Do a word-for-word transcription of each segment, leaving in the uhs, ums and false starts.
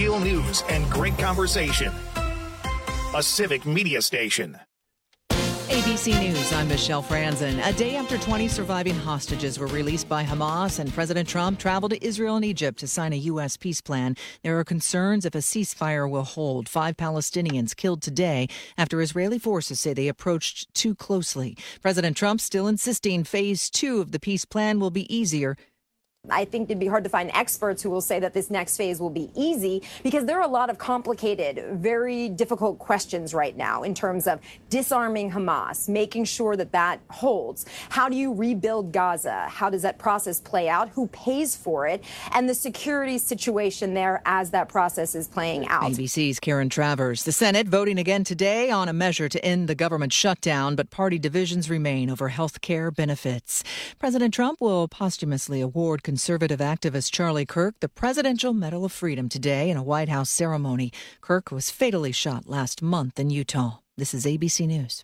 real news and great conversation. A Civic Media station. A B C News, I'm Michelle Franzen. A day after twenty surviving hostages were released by Hamas and President Trump traveled to Israel and Egypt to sign a U S peace plan, there are concerns if a ceasefire will hold. Five Palestinians killed today after Israeli forces say they approached too closely. President Trump still insisting phase two of the peace plan will be easier. I think it'd be hard to find experts who will say that this next phase will be easy, because there are a lot of complicated, very difficult questions right now in terms of disarming Hamas, making sure that that holds. How do you rebuild Gaza? How does that process play out? Who pays for it? And the security situation there as that process is playing out. A B C's Karen Travers. The Senate voting again today on a measure to end the government shutdown, but party divisions remain over health care benefits. President Trump will posthumously award conservative activist Charlie Kirk the Presidential Medal of Freedom today in a White House ceremony. Kirk was fatally shot last month in Utah. This is A B C News.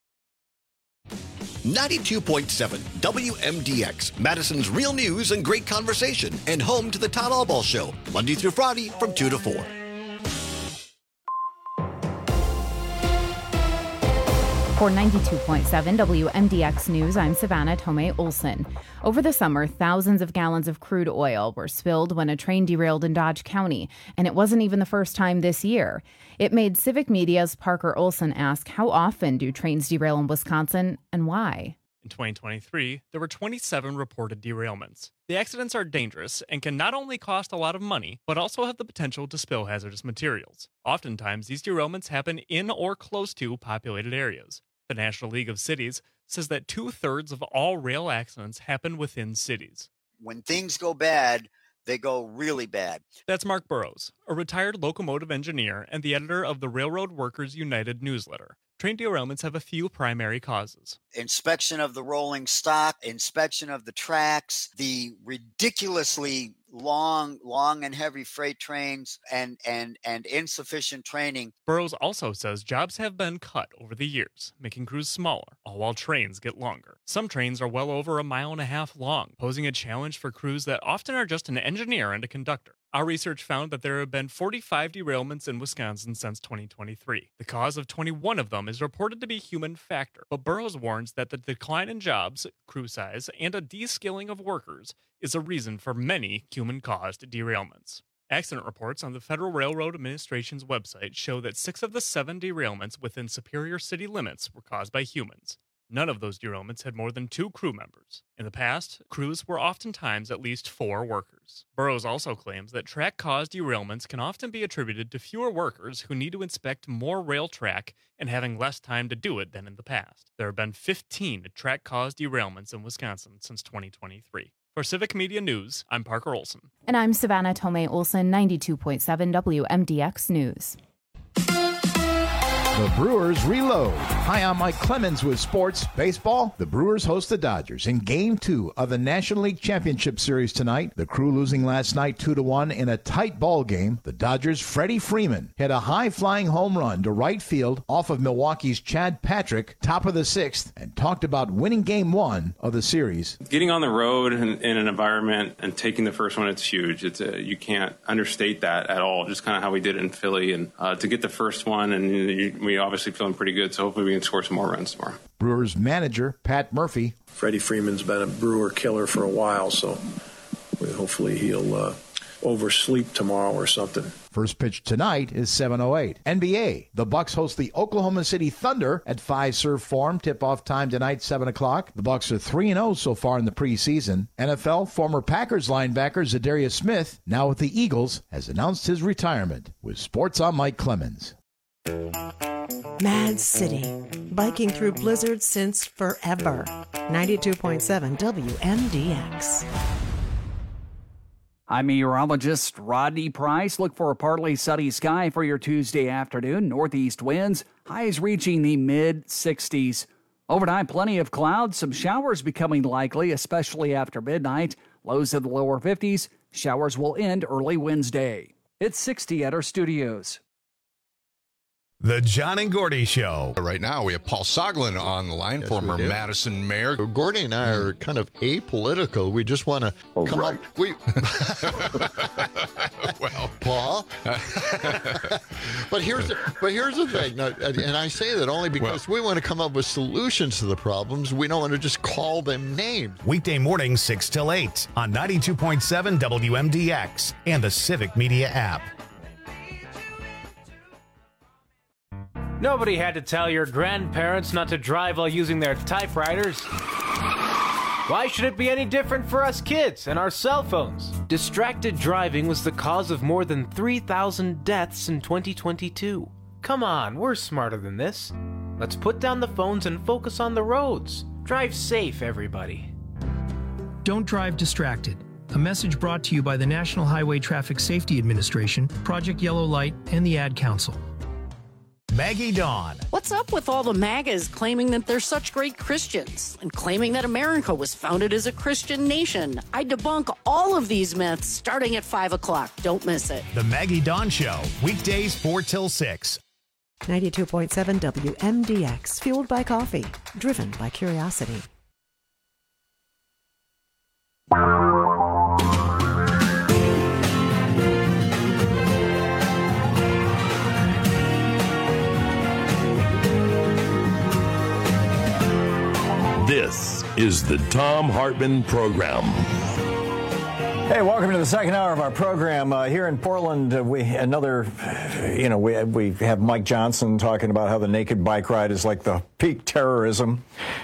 ninety-two point seven W M D X, Madison's real news and great conversation, and home to the Todd Albaugh Show, Monday through Friday from two to four. For ninety-two point seven W M D X News, I'm Savannah Tomei Olson. Over the summer, thousands of gallons of crude oil were spilled when a train derailed in Dodge County, and it wasn't even the first time this year. It made Civic Media's Parker Olson ask, how often do trains derail in Wisconsin, and why? In twenty twenty-three, there were twenty-seven reported derailments. The accidents are dangerous and can not only cost a lot of money, but also have the potential to spill hazardous materials. Oftentimes, these derailments happen in or close to populated areas. The National League of Cities says that two-thirds of all rail accidents happen within cities. When things go bad, they go really bad. That's Mark Burrows, a retired locomotive engineer and the editor of the Railroad Workers United newsletter. Train derailments have a few primary causes. Inspection of the rolling stock, inspection of the tracks, the ridiculously long, long and heavy freight trains, and, and, and insufficient training. Burrows also says jobs have been cut over the years, making crews smaller, all while trains get longer. Some trains are well over a mile and a half long, posing a challenge for crews that often are just an engineer and a conductor. Our research found that there have been forty-five derailments in Wisconsin since twenty twenty-three. The cause of twenty-one of them is reported to be human factor, but Burrows warns that the decline in jobs, crew size, and a de-skilling of workers is a reason for many human-caused derailments. Accident reports on the Federal Railroad Administration's website show that six of the seven derailments within Superior city limits were caused by humans. None of those derailments had more than two crew members. In the past, crews were oftentimes at least four workers. Burrows also claims that track-caused derailments can often be attributed to fewer workers who need to inspect more rail track and having less time to do it than in the past. There have been fifteen track-caused derailments in Wisconsin since twenty twenty-three. For Civic Media News, I'm Parker Olson. And I'm Savannah Tomei Olson, ninety-two point seven W M D X News. The Brewers reload. Hi, I'm Mike Clemens with Sports Baseball. The Brewers host the Dodgers in Game two of the National League Championship Series tonight. The Crew losing last night two to one in a tight ball game. The Dodgers' Freddie Freeman hit a high-flying home run to right field off of Milwaukee's Chad Patrick, top of the sixth, and talked about winning Game one of the series. Getting on the road in, in an environment and taking the first one, it's huge. It's a, you can't understate that at all. Just kind of how we did it in Philly, and uh, to get the first one, and you, we obviously feeling pretty good, so hopefully we can score some more runs tomorrow. Brewers manager Pat Murphy. Freddie Freeman's been a Brewer killer for a while, so hopefully he'll uh, oversleep tomorrow or something. First pitch tonight is seven oh eight. N B A. The Bucks host the Oklahoma City Thunder at Fiserv Forum. Tip-off time tonight, seven o'clock. The Bucks are three and oh so far in the preseason. N F L former Packers linebacker Zadarius Smith, now with the Eagles, has announced his retirement. With Sports, I'm Mike Clemens. Mad City, biking through blizzards since forever. ninety-two point seven W M D X. I'm meteorologist Rodney Price. Look for a partly sunny sky for your Tuesday afternoon. Northeast winds, highs reaching the mid sixties. Overnight, plenty of clouds, some showers becoming likely, especially after midnight. Lows in the lower fifties. Showers will end early Wednesday. It's sixty at our studios. The John and Gordy Show. Right now, we have Paul Soglin on the line, yes, former Madison mayor. Gordy and I are kind of apolitical. We just want to oh, come right. up. We... well, Paul. but here's the, but here's the thing, and I say that only because well, we want to come up with solutions to the problems. We don't want to just call them names. Weekday mornings, six till eight on ninety-two point seven W M D X and the Civic Media app. Nobody had to tell your grandparents not to drive while using their typewriters. Why should it be any different for us kids and our cell phones? Distracted driving was the cause of more than three thousand deaths in twenty twenty-two. Come on, we're smarter than this. Let's put down the phones and focus on the roads. Drive safe, everybody. Don't drive distracted. A message brought to you by the National Highway Traffic Safety Administration, Project Yellow Light, and the Ad Council. Maggie Dawn. What's up with all the MAGAs claiming that they're such great Christians and claiming that America was founded as a Christian nation? I debunk all of these myths starting at five o'clock. Don't miss it. The Maggie Dawn Show, weekdays four till six. ninety-two point seven W M D X, fueled by coffee, driven by curiosity. This is the Thom Hartmann Program. Hey, welcome to the second hour of our program. Uh, here in Portland, uh, we another, you know, we we have Mike Johnson talking about how the naked bike ride is like the peak terrorism,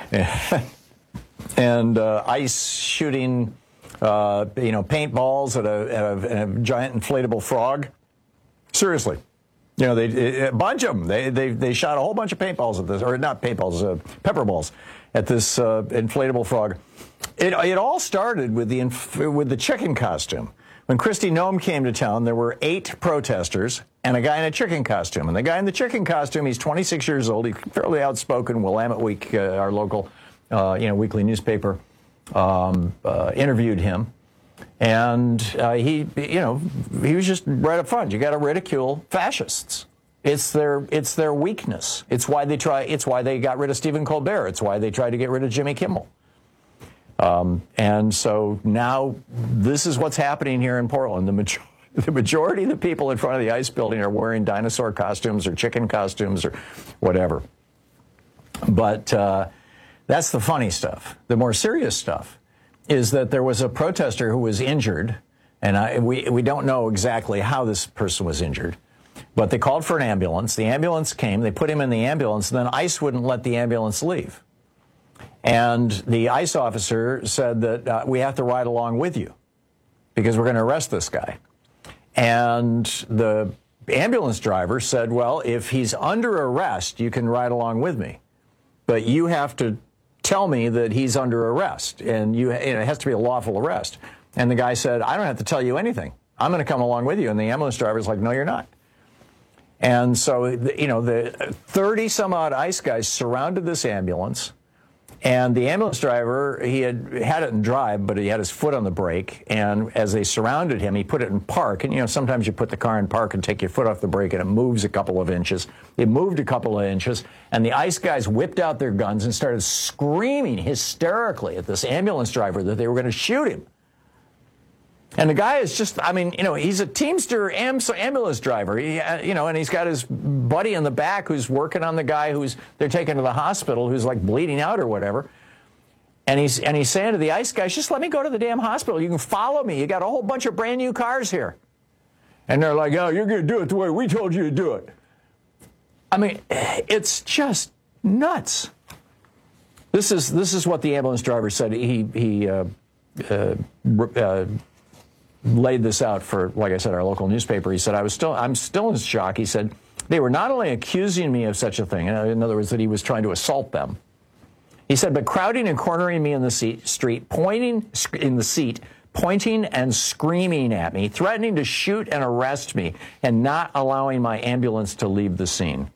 and uh, ICE shooting, uh, you know, paintballs at a, at a, at a giant inflatable frog. Seriously. You know, they a bunch of them. They they they shot a whole bunch of paintballs at this, or not paintballs, uh, pepper balls at this uh, inflatable frog. It it all started with the inf- with the chicken costume. When Kristi Noem came to town, there were eight protesters and a guy in a chicken costume. And the guy in the chicken costume, he's twenty-six years old. He's fairly outspoken. Willamette Week, uh, our local, uh, you know, weekly newspaper, um, uh, interviewed him. And uh, he, you know, he was just right up front. You got to ridicule fascists. It's their, it's their weakness. It's why they try. It's why they got rid of Stephen Colbert. It's why they tried to get rid of Jimmy Kimmel. Um, and so now this is what's happening here in Portland. The, major- the majority of the people in front of the ICE building are wearing dinosaur costumes or chicken costumes or whatever. But uh, that's the funny stuff. The more serious stuff is that there was a protester who was injured, and I, we, we don't know exactly how this person was injured, but they called for an ambulance. The ambulance came, they put him in the ambulance, and then ICE wouldn't let the ambulance leave. And the ICE officer said that uh, we have to ride along with you because we're going to arrest this guy. And the ambulance driver said, well, if he's under arrest, you can ride along with me, but you have to tell me that he's under arrest, and you, you know, it has to be a lawful arrest. And the guy said, I don't have to tell you anything. I'm going to come along with you. And the ambulance driver's like, no, you're not. And so, you know, the thirty some odd ICE guys surrounded this ambulance, and the ambulance driver, he had had it in drive, but he had his foot on the brake. And as they surrounded him, he put it in park. And, you know, sometimes you put the car in park and take your foot off the brake and it moves a couple of inches. It moved a couple of inches. And the ICE guys whipped out their guns and started screaming hysterically at this ambulance driver that they were going to shoot him. And the guy is just, I mean, you know, he's a Teamster ambulance driver, he, you know, and he's got his buddy in the back who's working on the guy who's they're taking to the hospital, who's like bleeding out or whatever. And he's and he's saying to the ICE guys, just let me go to the damn hospital. You can follow me. You got a whole bunch of brand new cars here. And they're like, oh, you're going to do it the way we told you to do it. I mean, it's just nuts. This is this is what the ambulance driver said. He he uh, uh, uh, laid this out for, like I said, our local newspaper. He said, I was still, I'm still in shock. He said, they were not only accusing me of such a thing, in other words, that he was trying to assault them. He said, but crowding and cornering me in the seat, street, pointing in the seat, pointing and screaming at me, threatening to shoot and arrest me, and not allowing my ambulance to leave the scene.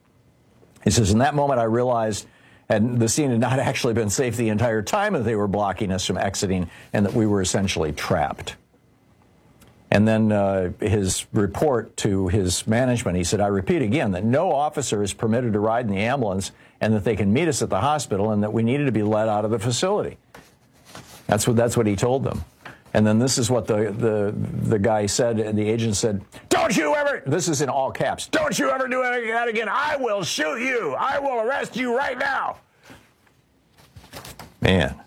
He says, in that moment, I realized, and the scene had not actually been safe the entire time that they were blocking us from exiting, and that we were essentially trapped. And then uh, his report to his management, he said, I repeat again that no officer is permitted to ride in the ambulance and that they can meet us at the hospital and that we needed to be let out of the facility. That's what, that's what he told them. And then this is what the, the, the guy said, and the agent said, don't you ever, this is in all caps, don't you ever do that again. I will shoot you. I will arrest you right now. Man,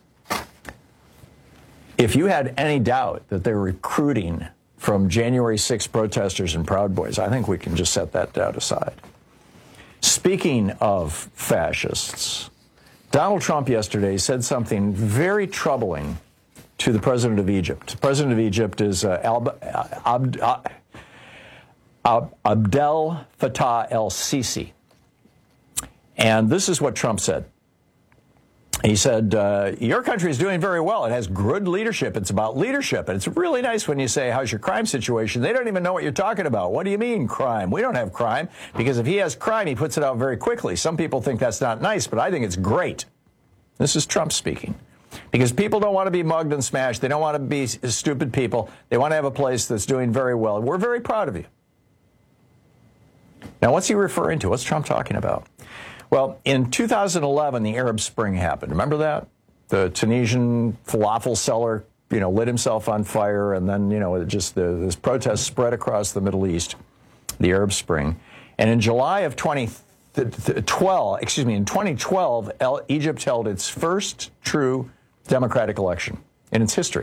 if you had any doubt that they're recruiting from January sixth protesters and Proud Boys, I think we can just set that doubt aside. Speaking of fascists, Donald Trump yesterday said something very troubling to the president of Egypt. The president of Egypt is uh, Al- Ab- Ab- Ab- Abdel Fattah el-Sisi. And this is what Trump said. He said, uh, your country is doing very well. It has good leadership. It's about leadership. And it's really nice when you say, how's your crime situation? They don't even know what you're talking about. What do you mean crime? We don't have crime. Because if he has crime, he puts it out very quickly. Some people think that's not nice, but I think it's great. This is Trump speaking. Because people don't want to be mugged and smashed. They don't want to be stupid people. They want to have a place that's doing very well. We're very proud of you. Now, what's he referring to? What's Trump talking about? Well, in two thousand eleven, the Arab Spring happened. Remember that? The Tunisian falafel seller, you know, lit himself on fire, and then, you know, it just the, this protest spread across the Middle East, the Arab Spring. And in July of twenty twelve, excuse me, in twenty twelve, El, Egypt held its first true democratic election in its history.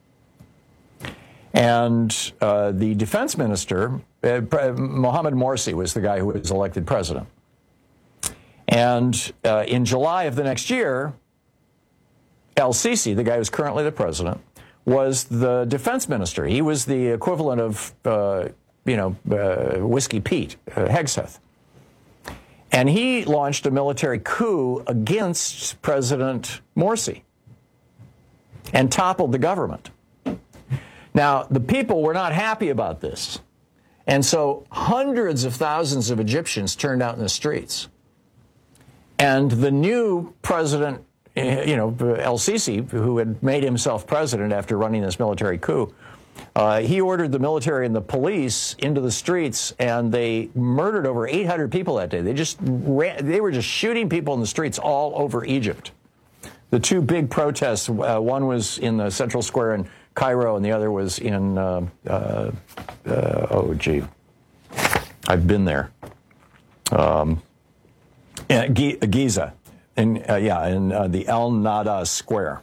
And uh, the defense minister, uh, Mohamed Morsi, was the guy who was elected president. And uh, in July of the next year, el-Sisi, the guy who's currently the president, was the defense minister. He was the equivalent of, uh, you know, uh, Whiskey Pete, uh, Hegseth. And he launched a military coup against President Morsi and toppled the government. Now, the people were not happy about this. And so hundreds of thousands of Egyptians turned out in the streets. And the new president, you know, el-Sisi, who had made himself president after running this military coup, uh, he ordered the military and the police into the streets, and they murdered over eight hundred people that day. They just ran, they were just shooting people in the streets all over Egypt. The two big protests, uh, one was in the Central Square in Cairo, and the other was in, uh, uh, uh, oh, gee, I've been there. Um, Yeah, Giza, in, uh, yeah, in uh, the El Nada Square.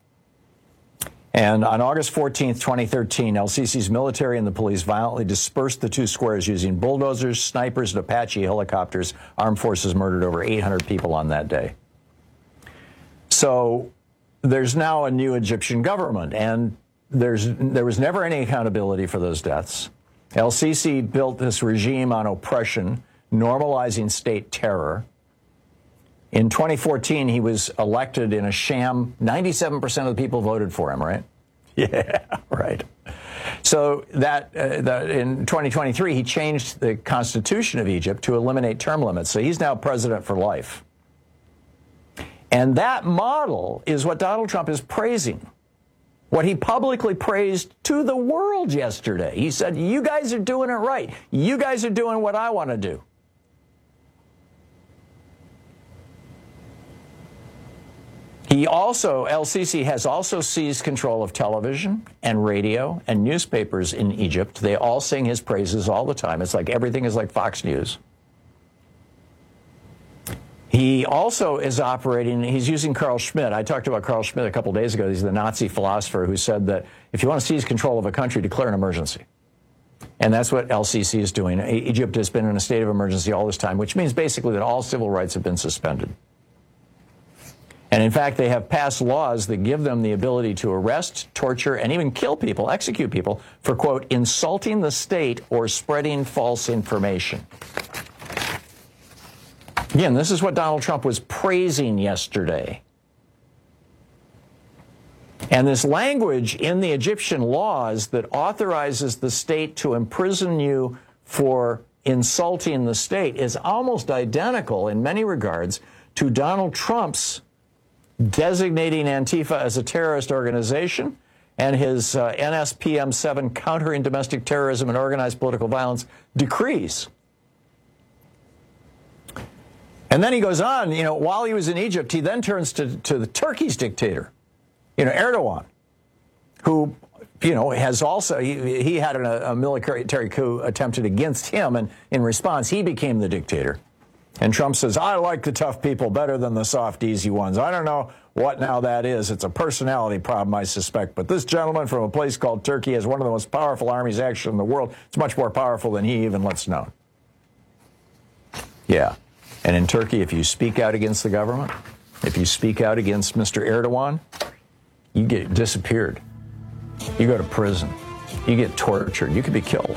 And on August fourteenth, twenty thirteen, el-Sisi's military and the police violently dispersed the two squares using bulldozers, snipers, and Apache helicopters. Armed forces murdered over eight hundred people on that day. So there's now a new Egyptian government, and there's there was never any accountability for those deaths. El-Sisi built this regime on oppression, normalizing state terror. In twenty fourteen, he was elected in a sham. ninety-seven percent of the people voted for him, right? Yeah, right. So that, uh, that in twenty twenty-three, he changed the constitution of Egypt to eliminate term limits. So he's now president for life. And that model is what Donald Trump is praising. What he publicly praised to the world yesterday. He said, you guys are doing it right. You guys are doing what I want to do. He also, el-Sisi has also seized control of television and radio and newspapers in Egypt. They all sing his praises all the time. It's like everything is like Fox News. He also is operating, he's using Carl Schmitt. I talked about Carl Schmitt a couple days ago. He's the Nazi philosopher who said that if you want to seize control of a country, declare an emergency. And that's what el-Sisi is doing. Egypt has been in a state of emergency all this time, which means basically that all civil rights have been suspended. And in fact, they have passed laws that give them the ability to arrest, torture, and even kill people, execute people, for, quote, insulting the state or spreading false information. Again, this is what Donald Trump was praising yesterday. And this language in the Egyptian laws that authorizes the state to imprison you for insulting the state is almost identical in many regards to Donald Trump's designating Antifa as a terrorist organization and his uh, N S P M seven Countering Domestic Terrorism and Organized Political Violence decrees. And then he goes on, you know, while he was in Egypt, he then turns to, to the Turkey's dictator, you know, Erdogan, who, you know, has also, he, he had an, a military coup attempted against him, and in response, he became the dictator. And Trump says, I like the tough people better than the soft, easy ones. I don't know what now that is. It's a personality problem, I suspect. But this gentleman from a place called Turkey has one of the most powerful armies actually in the world. It's much more powerful than he even lets known. Yeah. And in Turkey, if you speak out against the government, if you speak out against Mister Erdogan, you get disappeared. You go to prison. You get tortured. You could be killed.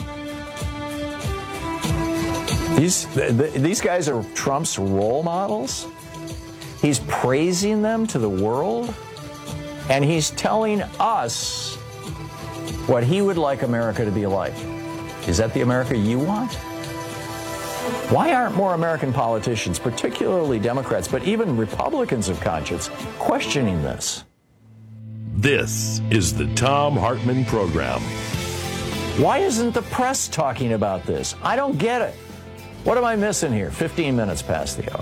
These, the, the, these guys are Trump's role models. He's praising them to the world, and he's telling us what he would like America to be like. Is that the America you want? Why aren't more American politicians, particularly Democrats, but even Republicans of conscience, questioning this? This is the Thom Hartmann Program. Why isn't the press talking about this? I don't get it. What am I missing here? fifteen minutes past the hour.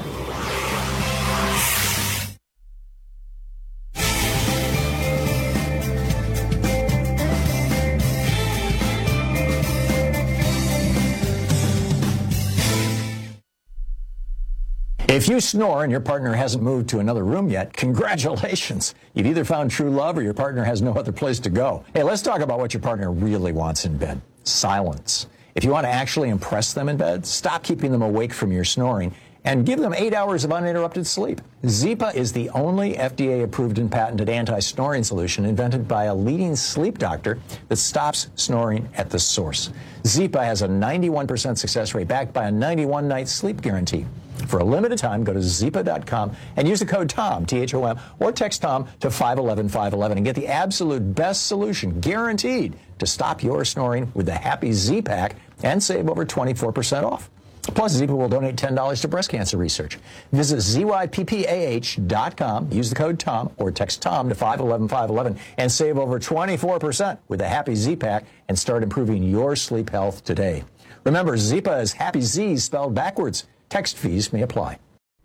If you snore and your partner hasn't moved to another room yet, congratulations. You've either found true love or your partner has no other place to go. Hey, let's talk about what your partner really wants in bed. Silence. If you want to actually impress them in bed, stop keeping them awake from your snoring and give them eight hours of uninterrupted sleep. Zypa is the only F D A-approved and patented anti-snoring solution invented by a leading sleep doctor that stops snoring at the source. Zypa has a ninety-one percent success rate backed by a ninety-one night sleep guarantee. For a limited time, go to zypa dot com and use the code TOM, T H O M, or text TOM to five one one, five one one and get the absolute best solution, guaranteed, to stop your snoring with the Happy Z-Pack and save over twenty-four percent off. Plus, Zypa will donate ten dollars to breast cancer research. Visit Z Y P P A H dot com, use the code TOM, or text TOM to five one one, five one one and save over twenty-four percent with the Happy Z-Pack and start improving your sleep health today. Remember, Zypa is Happy Z spelled backwards. Text fees may apply.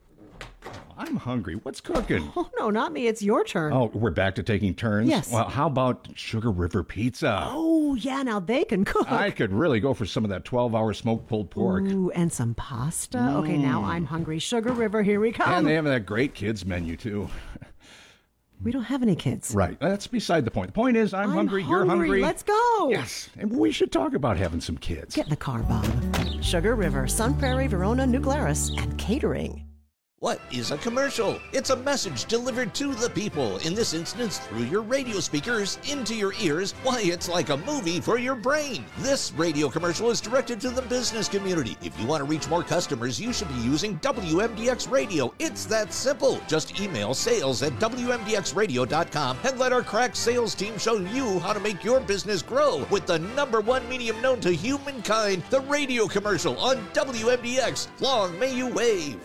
I'm hungry. What's cooking? Oh, no, not me. It's your turn. Oh, we're back to taking turns? Yes. Well, how about Sugar River Pizza? Oh, yeah, now they can cook. I could really go for some of that twelve-hour smoked pulled pork. Ooh, and some pasta. Mm. Okay, now I'm hungry. Sugar River, here we come. And they have that great kids menu, too. We don't have any kids. Right. That's beside the point. The point is, I'm, I'm hungry, hungry, you're hungry. Let's go. Yes. And we should talk about having some kids. Get in the car, Bob. Sugar River, Sun Prairie, Verona, New Glarus, and catering. What is a commercial? It's a message delivered to the people, in this instance through your radio speakers, into your ears. Why, it's like a movie for your brain. This radio commercial is directed to the business community. If you want to reach more customers, you should be using W M D X Radio. It's that simple. Just email sales at W M D X radio dot com and let our crack sales team show you how to make your business grow with the number one medium known to humankind, the radio commercial on W M D X. Long may you wave.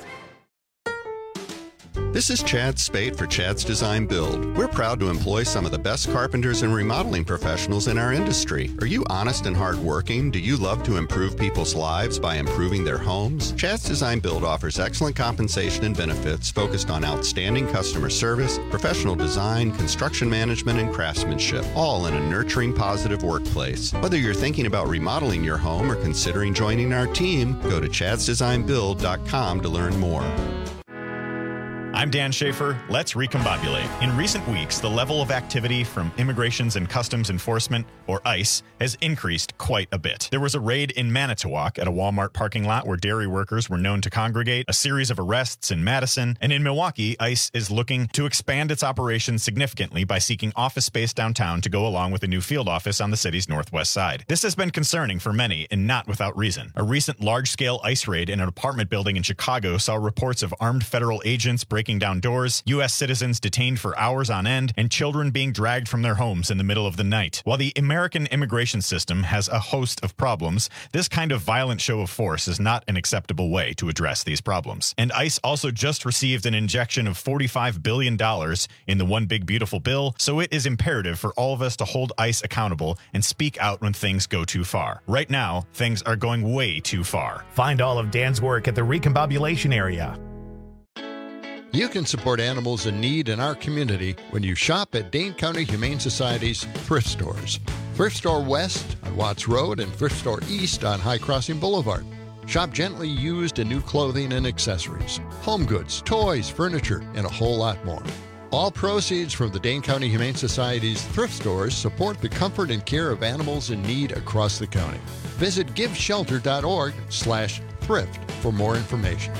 This is Chad Spate for Chad's Design Build. We're proud to employ some of the best carpenters and remodeling professionals in our industry. Are you honest and hardworking? Do you love to improve people's lives by improving their homes? Chad's Design Build offers excellent compensation and benefits focused on outstanding customer service, professional design, construction management, and craftsmanship, all in a nurturing, positive workplace. Whether you're thinking about remodeling your home or considering joining our team, go to chads design build dot com to learn more. I'm Dan Schaefer. Let's recombobulate. In recent weeks, the level of activity from Immigrations and Customs Enforcement, or ICE, has increased quite a bit. There was a raid in Manitowoc at a Walmart parking lot where dairy workers were known to congregate, a series of arrests in Madison, and in Milwaukee, ICE is looking to expand its operations significantly by seeking office space downtown to go along with a new field office on the city's northwest side. This has been concerning for many, and not without reason. A recent large-scale ICE raid in an apartment building in Chicago saw reports of armed federal agents breaking kicking down doors, U S citizens detained for hours on end, and children being dragged from their homes in the middle of the night. While the American immigration system has a host of problems, this kind of violent show of force is not an acceptable way to address these problems. And ICE also just received an injection of forty-five billion dollars in the One Big Beautiful Bill, so it is imperative for all of us to hold ICE accountable and speak out when things go too far. Right now, things are going way too far. Find all of Dan's work at the Recombobulation area. You can support animals in need in our community when you shop at Dane County Humane Society's thrift stores. Thrift Store West on Watts Road and Thrift Store East on High Crossing Boulevard. Shop gently used and new clothing and accessories, home goods, toys, furniture, and a whole lot more. All proceeds from the Dane County Humane Society's thrift stores support the comfort and care of animals in need across the county. Visit giveshelter.org slash thrift for more information.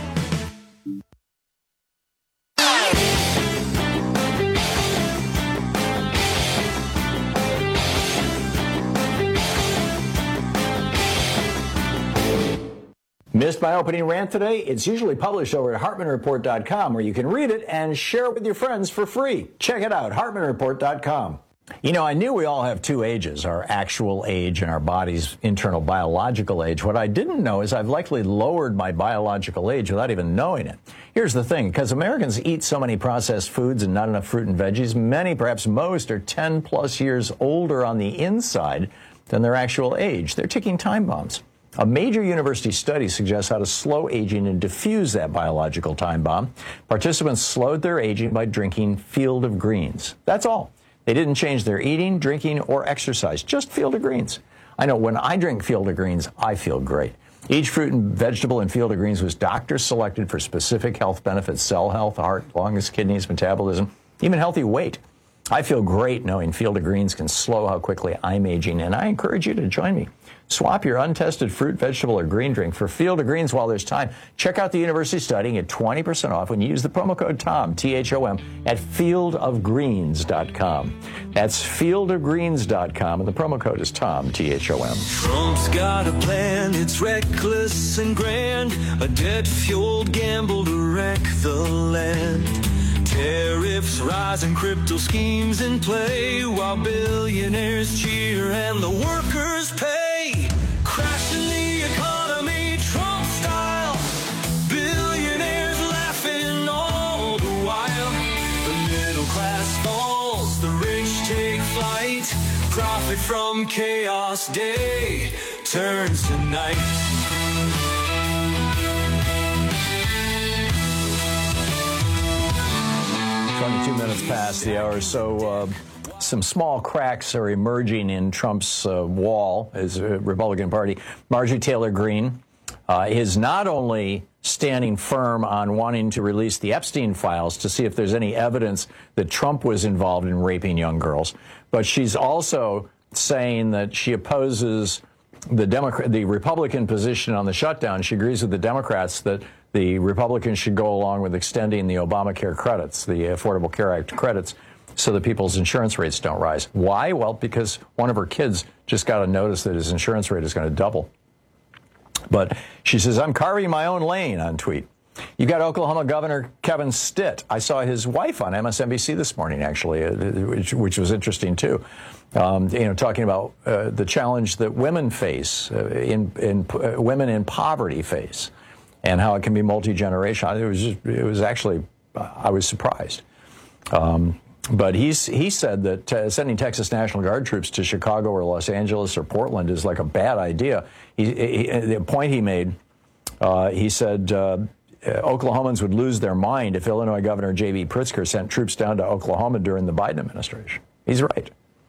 Missed my opening rant today? It's usually published over at Hartman Report dot com, where you can read it and share it with your friends for free. Check it out, Hartman Report dot com. You know, I knew we all have two ages, our actual age and our body's internal biological age. What I didn't know is I've likely lowered my biological age without even knowing it. Here's the thing, because Americans eat so many processed foods and not enough fruit and veggies, many, perhaps most, are ten plus years older on the inside than their actual age. They're ticking time bombs. A major university study suggests how to slow aging and diffuse that biological time bomb. Participants slowed their aging by drinking Field of Greens. That's all. They didn't change their eating, drinking, or exercise, just Field of Greens. I know when I drink Field of Greens, I feel great. Each fruit and vegetable in Field of Greens was doctor selected for specific health benefits: cell health, heart, lungs, kidneys, metabolism, even healthy weight. I feel great knowing Field of Greens can slow how quickly I'm aging, and I encourage you to join me. Swap your untested fruit, vegetable, or green drink for Field of Greens while there's time. Check out the university study and get twenty percent off when you use the promo code TOM, T H O M, at field of greens dot com. That's field of greens dot com, and the promo code is TOM, T H O M. Trump's got a plan, it's reckless and grand, a debt-fueled gamble to wreck the land. Tariffs rise and crypto schemes in play, while billionaires cheer and the workers pay. Crashing the economy, Trump style. Billionaires laughing all the while. The middle class falls, the rich take flight. Profit from chaos, day turns to night. twenty-two minutes past the hour, so uh, some small cracks are emerging in Trump's uh, wall, his uh, Republican Party. Marjorie Taylor Greene uh, is not only standing firm on wanting to release the Epstein files to see if there's any evidence that Trump was involved in raping young girls, but she's also saying that she opposes the Democrat, the Republican position on the shutdown. She agrees with the Democrats that the Republicans should go along with extending the Obamacare credits, the Affordable Care Act credits, so that people's insurance rates don't rise. Why? Well, because one of her kids just got a notice that his insurance rate is going to double. But she says, I'm carving my own lane on tweet. You got Oklahoma Governor Kevin Stitt. I saw his wife on M S N B C this morning, actually, which, which was interesting, too. Um, you know, talking about uh, the challenge that women face, uh, in, in uh, women in poverty face, and how it can be multi-generational. It was just, it was actually, uh, I was surprised. Um, but he's, he said that uh, sending Texas National Guard troops to Chicago or Los Angeles or Portland is like a bad idea. He, he, the point he made, uh, he said uh, Oklahomans would lose their mind if Illinois Governor J B Pritzker sent troops down to Oklahoma during the Biden administration. He's right.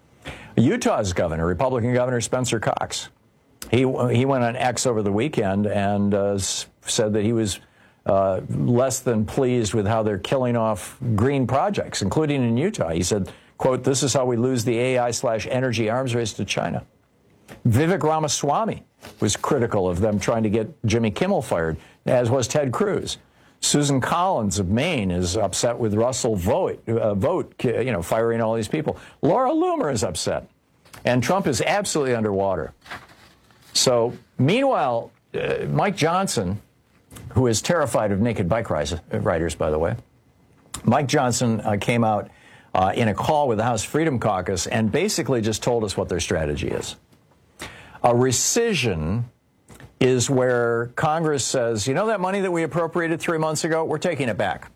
Utah's governor, Republican Governor Spencer Cox, he he went on X over the weekend and uh, said that he was uh, less than pleased with how they're killing off green projects, including in Utah. He said, quote, this is how we lose the A I slash energy arms race to China. Vivek Ramaswamy was critical of them trying to get Jimmy Kimmel fired, as was Ted Cruz. Susan Collins of Maine is upset with Russell Vogt, uh, Vogt, you know, firing all these people. Laura Loomer is upset. And Trump is absolutely underwater. So, meanwhile, uh, Mike Johnson, who is terrified of naked bike riders, by the way, Mike Johnson uh, came out uh, in a call with the House Freedom Caucus and basically just told us what their strategy is. A rescission is where Congress says, you know that money that we appropriated three months ago, we're taking it back.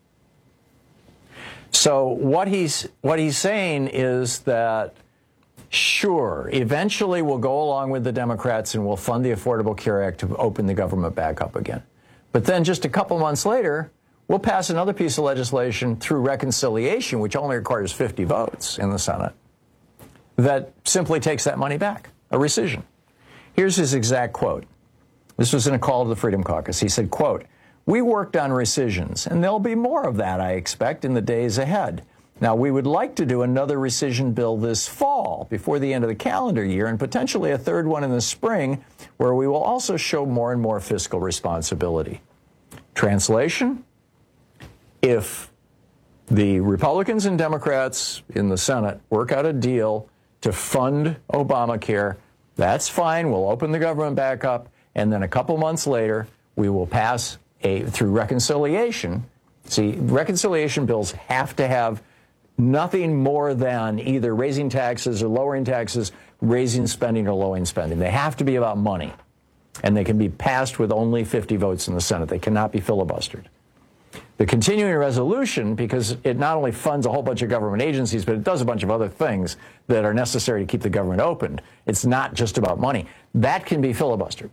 So what he's what he's saying is that, sure, eventually we'll go along with the Democrats and we'll fund the Affordable Care Act to open the government back up again. But then just a couple months later, we'll pass another piece of legislation through reconciliation, which only requires fifty votes in the Senate, that simply takes that money back, a rescission. Here's his exact quote. This was in a call to the Freedom Caucus. He said, quote, "We worked on rescissions, and there'll be more of that, I expect, in the days ahead. Now, we would like to do another rescission bill this fall, before the end of the calendar year, and potentially a third one in the spring, where we will also show more and more fiscal responsibility." Translation? If the Republicans and Democrats in the Senate work out a deal to fund Obamacare, that's fine. We'll open the government back up, and then a couple months later, we will pass a through reconciliation. See, reconciliation bills have to have nothing more than either raising taxes or lowering taxes, raising spending or lowering spending. They have to be about money, and they can be passed with only fifty votes in the Senate. They cannot be filibustered. The continuing resolution, because it not only funds a whole bunch of government agencies, but it does a bunch of other things that are necessary to keep the government open. It's not just about money. That can be filibustered.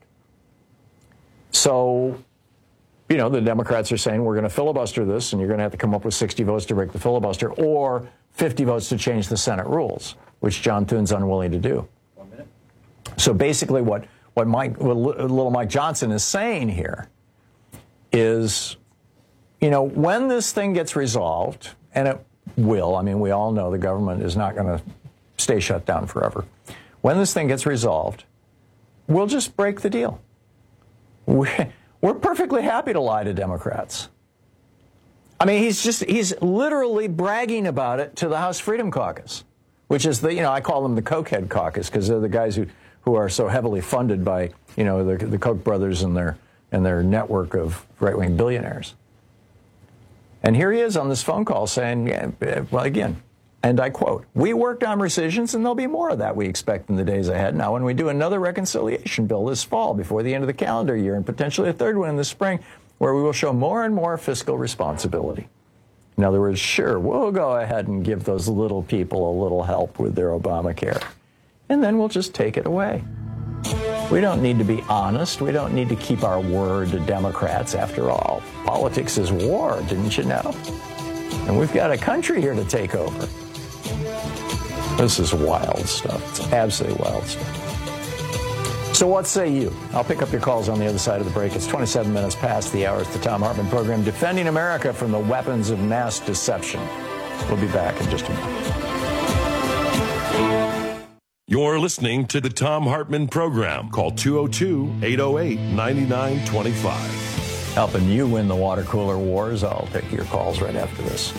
So, you know, the Democrats are saying we're going to filibuster this, and you're going to have to come up with sixty votes to break the filibuster, or fifty votes to change the Senate rules, which John Thune's unwilling to do. One minute. So basically what, what, Mike, what little Mike Johnson is saying here is, you know, when this thing gets resolved, and it will, I mean, we all know the government is not going to stay shut down forever. When this thing gets resolved, we'll just break the deal. We're, we're perfectly happy to lie to Democrats. I mean, he's just, he's literally bragging about it to the House Freedom Caucus, which is the, you know, I call them the Cokehead Caucus because they're the guys who, who are so heavily funded by, you know, the, the Koch brothers and their, and their network of right-wing billionaires. And here he is on this phone call saying, yeah, well, again, and I quote, "We worked on rescissions, and there'll be more of that we expect in the days ahead. Now, when we do another reconciliation bill this fall before the end of the calendar year, and potentially a third one in the spring, where we will show more and more fiscal responsibility." In other words, sure, we'll go ahead and give those little people a little help with their Obamacare, and then we'll just take it away. We don't need to be honest. We don't need to keep our word to Democrats. After all, politics is war, didn't you know? And we've got a country here to take over. This is wild stuff. It's absolutely wild stuff. So what say you? I'll pick up your calls on the other side of the break. It's twenty-seven minutes past the hour. It's the Thom Hartmann program, defending America from the weapons of mass deception. We'll be back in just a moment. You're listening to the Thom Hartmann program. Call two oh two, eight oh eight, nine nine two five. Helping you win the water cooler wars. I'll take your calls right after this.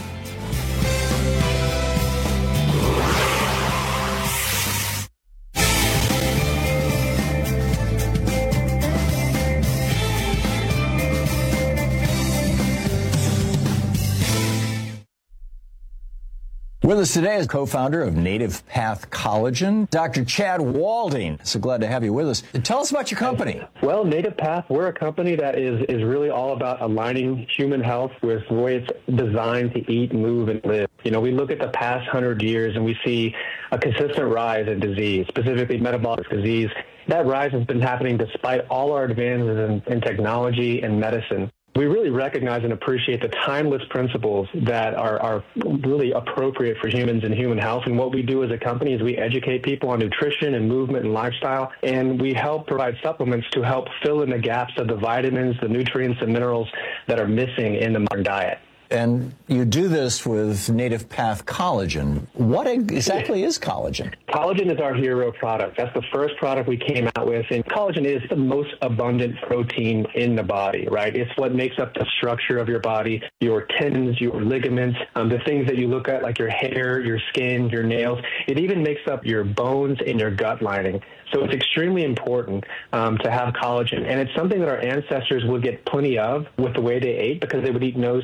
With us today is co-founder of Native Path Collagen, Doctor Chad Walding. So glad to have you with us. Tell us about your company. Well, Native Path, we're a company that is, is really all about aligning human health with the way it's designed to eat, move, and live. You know, we look at the past hundred years and we see a consistent rise in disease, specifically metabolic disease. That rise has been happening despite all our advances in, in technology and medicine. We really recognize and appreciate the timeless principles that are, are really appropriate for humans and human health. And what we do as a company is we educate people on nutrition and movement and lifestyle, and we help provide supplements to help fill in the gaps of the vitamins, the nutrients, and minerals that are missing in the modern diet. And you do this with Native Path Collagen. What exactly is collagen? Collagen is our hero product. That's the first product we came out with. And collagen is the most abundant protein in the body, right? It's what makes up the structure of your body, your tendons, your ligaments, um, the things that you look at like your hair, your skin, your nails. It even makes up your bones and your gut lining. So it's extremely important um, to have collagen. And it's something that our ancestors would get plenty of with the way they ate because they would eat nose to tail.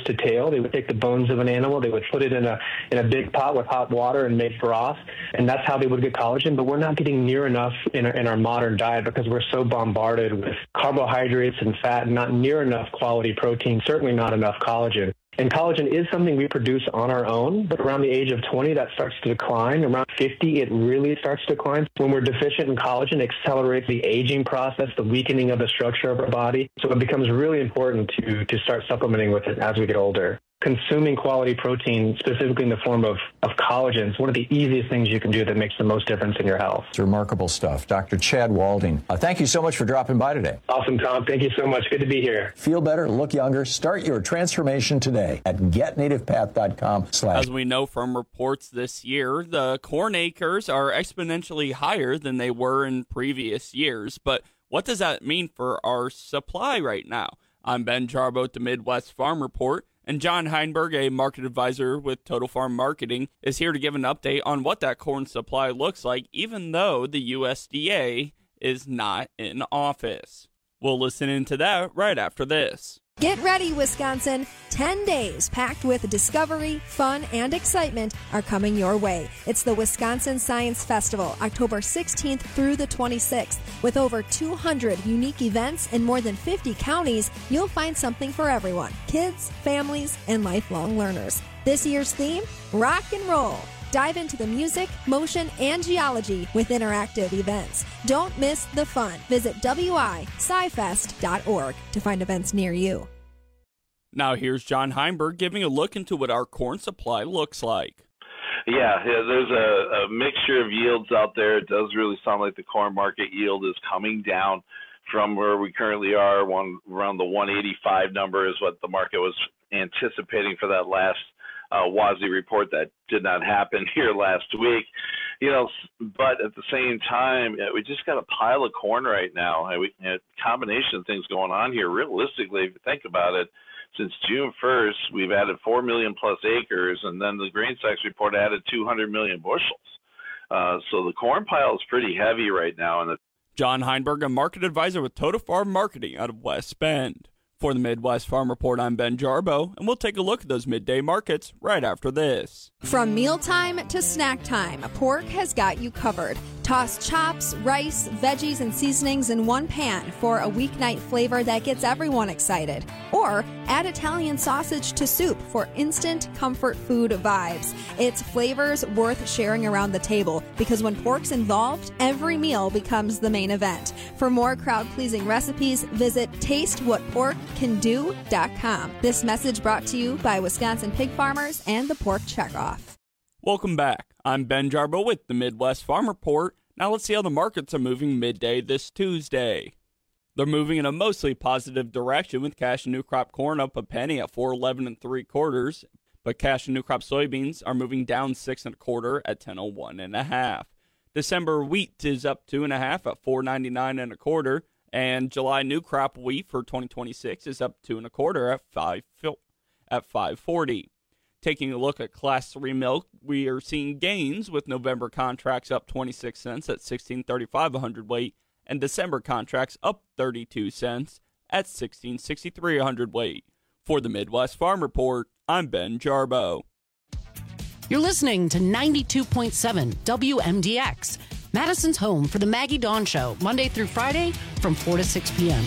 They would take the bones of an animal, they would put it in a in a big pot with hot water and make broth, and that's how they would get collagen. But we're not getting near enough in our, in our modern diet because we're so bombarded with carbohydrates and fat, and not near enough quality protein, certainly not enough collagen. And collagen is something we produce on our own, but around the age of twenty, that starts to decline. Around fifty, it really starts to decline. When we're deficient in collagen, it accelerates the aging process, the weakening of the structure of our body. So it becomes really important to, to start supplementing with it as we get older. Consuming quality protein, specifically in the form of, of collagen, is one of the easiest things you can do that makes the most difference in your health. It's remarkable stuff. Doctor Chad Walding, uh, thank you so much for dropping by today. Awesome, Tom. Thank you so much. Good to be here. Feel better, look younger. Start your transformation today at get native path dot com slash. As we know from reports this year, the corn acres are exponentially higher than they were in previous years. But what does that mean for our supply right now? I'm Ben Jarbo at the Midwest Farm Report. And John Heinberg, a market advisor with Total Farm Marketing, is here to give an update on what that corn supply looks like, even though the U S D A is not in office. We'll listen into that right after this. Get ready, Wisconsin. ten days packed with discovery, fun, and excitement are coming your way. It's the Wisconsin Science Festival, October sixteenth through the twenty-sixth. With over two hundred unique events in more than fifty counties, you'll find something for everyone, kids, families, and lifelong learners. This year's theme, rock and roll. Dive into the music, motion, and geology with interactive events. Don't miss the fun. Visit w i sci fest dot org to find events near you. Now here's John Heinberg giving a look into what our corn supply looks like. Yeah, yeah there's a, a mixture of yields out there. It does really sound like the corn market yield is coming down from where we currently are. One, around the one eighty-five number is what the market was anticipating for that last Uh, W A S D report that did not happen here last week, you know, but at the same time, we just got a pile of corn right now. And we a combination of things going on here. Realistically, if you think about it, since June first, we've added four million plus acres, and then the Grain Stocks report added two hundred million bushels. Uh, so the corn pile is pretty heavy right now. And the- John Heinberg, a market advisor with Total Farm Marketing out of West Bend. For the Midwest Farm Report, I'm Ben Jarbo, and we'll take a look at those midday markets right after this. From mealtime to snack time, Pork has got you covered. Toss chops, rice, veggies, and seasonings in one pan for a weeknight flavor that gets everyone excited. Or add Italian sausage to soup for instant comfort food vibes. It's flavors worth sharing around the table because when pork's involved, every meal becomes the main event. For more crowd-pleasing recipes, visit taste what pork can do dot com. This message brought to you by Wisconsin pig farmers and the Pork Checkoff. Welcome back. I'm Ben Jarbo with the Midwest Farm Report. Now let's see how the markets are moving midday this Tuesday. They're moving in a mostly positive direction with cash and new crop corn up a penny at four eleven and three quarters, but cash and new crop soybeans are moving down six and a quarter at ten oh one and a half. December wheat is up two and a half at four ninety-nine and a quarter, and July new crop wheat for twenty twenty-six is up two and a quarter at five at five forty. Taking a look at Class three milk, we are seeing gains with November contracts up twenty-six cents at sixteen thirty-five a hundredweight, and December contracts up thirty-two cents at sixteen sixty-three a hundredweight. For the Midwest Farm Report, I'm Ben Jarbo. You're listening to ninety-two point seven W M D X, Madison's home for the Maggie Dawn Show, Monday through Friday from four to six p.m.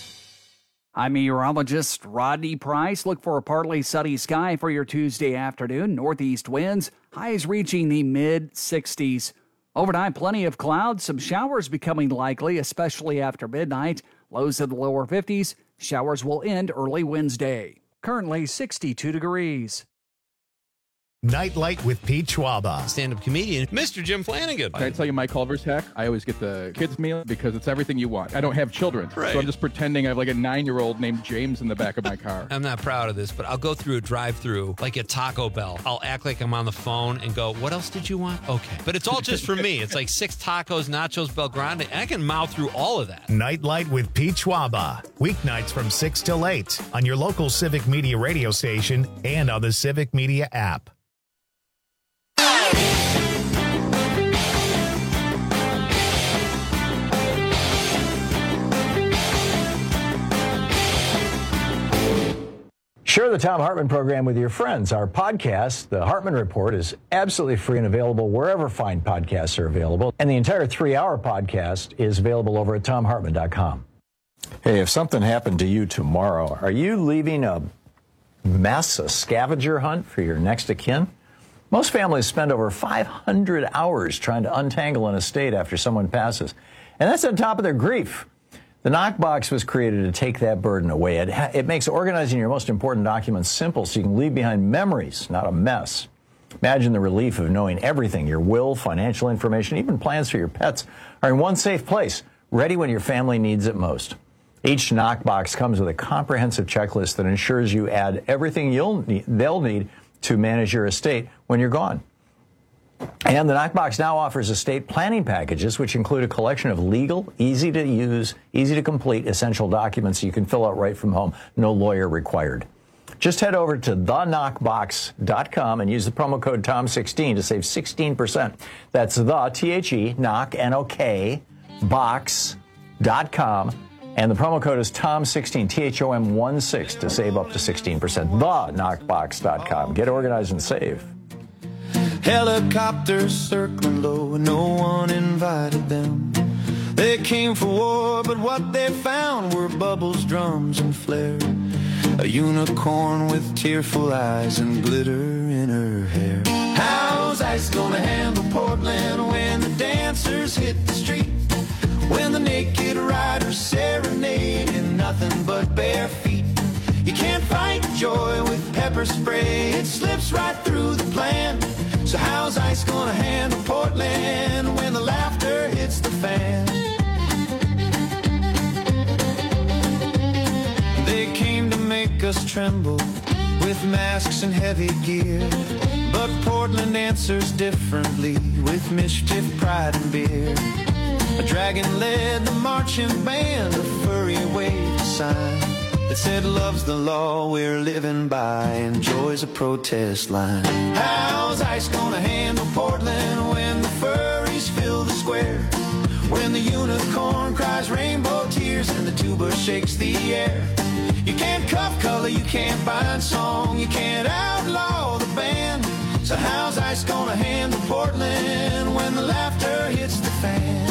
I'm meteorologist Rodney Price. Look for a partly sunny sky for your Tuesday afternoon. Northeast winds, highs reaching the mid sixties. Overnight, plenty of clouds, some showers becoming likely, especially after midnight. Lows in the lower fifties. Showers will end early Wednesday. Currently sixty-two degrees. Nightlight with Pete Schwaba. Stand-up comedian, Mister Jim Flanagan. Can I tell you my Culver's hack? I always get the kids' meal because it's everything you want. I don't have children, right. So I'm just pretending I have like a nine-year-old named James in the back of my car. I'm not proud of this, but I'll go through a drive-through like at Taco Bell. I'll act like I'm on the phone and go, what else did you want? Okay. But it's all just for me. It's like six tacos, nachos, Bel Grande, and I can mouth through all of that. Nightlight with Pete Schwaba. Weeknights from six till eight on your local Civic Media radio station and on the Civic Media app. Share the Thom Hartmann program with your friends. Our podcast, The Hartmann Report, is absolutely free and available wherever fine podcasts are available. And the entire three-hour podcast is available over at tom hartmann dot com. Hey, if something happened to you tomorrow, are you leaving a mess, a scavenger hunt for your next of kin? Most families spend over five hundred hours trying to untangle an estate after someone passes. And that's on top of their grief. The Knockbox was created to take that burden away. It, ha- it makes organizing your most important documents simple so you can leave behind memories, not a mess. Imagine the relief of knowing everything, your will, financial information, even plans for your pets, are in one safe place, ready when your family needs it most. Each Knockbox comes with a comprehensive checklist that ensures you add everything you'll need, they'll need to manage your estate when you're gone. And the Knockbox now offers estate planning packages, which include a collection of legal, easy-to-use, easy-to-complete essential documents you can fill out right from home. No lawyer required. Just head over to the knockbox dot com and use the promo code Tom sixteen to save sixteen percent. That's the, T H E, knock, N O K, box dot com. And the promo code is Tom sixteen, T H O M one six, to save up to sixteen percent. the knockbox dot com. Get organized and save. Helicopters circling low and no one invited them. They came for war, but what they found were bubbles, drums, and flare. A unicorn with tearful eyes and glitter in her hair. How's ice gonna handle Portland when the dancers hit the street? When the naked riders serenade in nothing but bare feet. You can't fight joy with pepper spray, it slips right through the plan. So how's ice gonna handle Portland when the laughter hits the fan? They came to make us tremble with masks and heavy gear, but Portland answers differently with mischief, pride, and beer. A dragon led the marching band, a furry waved a sign that said love's the law we're living by and joy's a protest line. How's ice gonna handle Portland when the furries fill the square? When the unicorn cries rainbow tears and the tuba shakes the air? You can't cuff color, you can't bind song, you can't outlaw the band. So how's ice gonna handle Portland when the laughter hits the fan?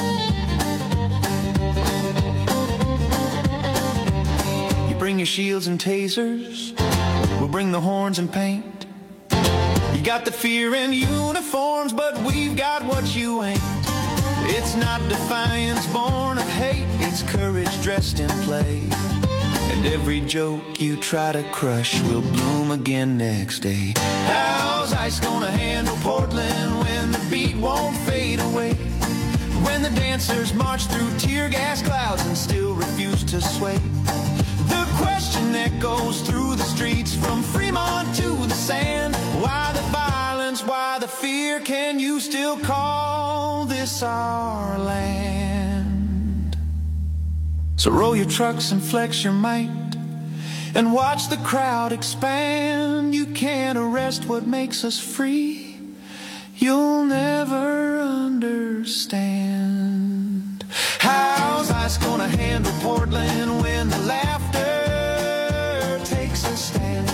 Bring your shields and tasers, we'll bring the horns and paint. You got the fear in uniforms, but we've got what you ain't. It's not defiance born of hate, it's courage dressed in play. And every joke you try to crush will bloom again next day. How's ice gonna handle Portland when the beat won't fade away? When the dancers march through tear gas clouds and still refuse to sway? The question that goes through the streets from Fremont to the sand. Why the violence, why the fear? Can you still call this our land? So roll your trucks and flex your might and watch the crowd expand. You can't arrest what makes us free. You'll never understand. How's ice gonna handle Portland when the laughter takes a stand?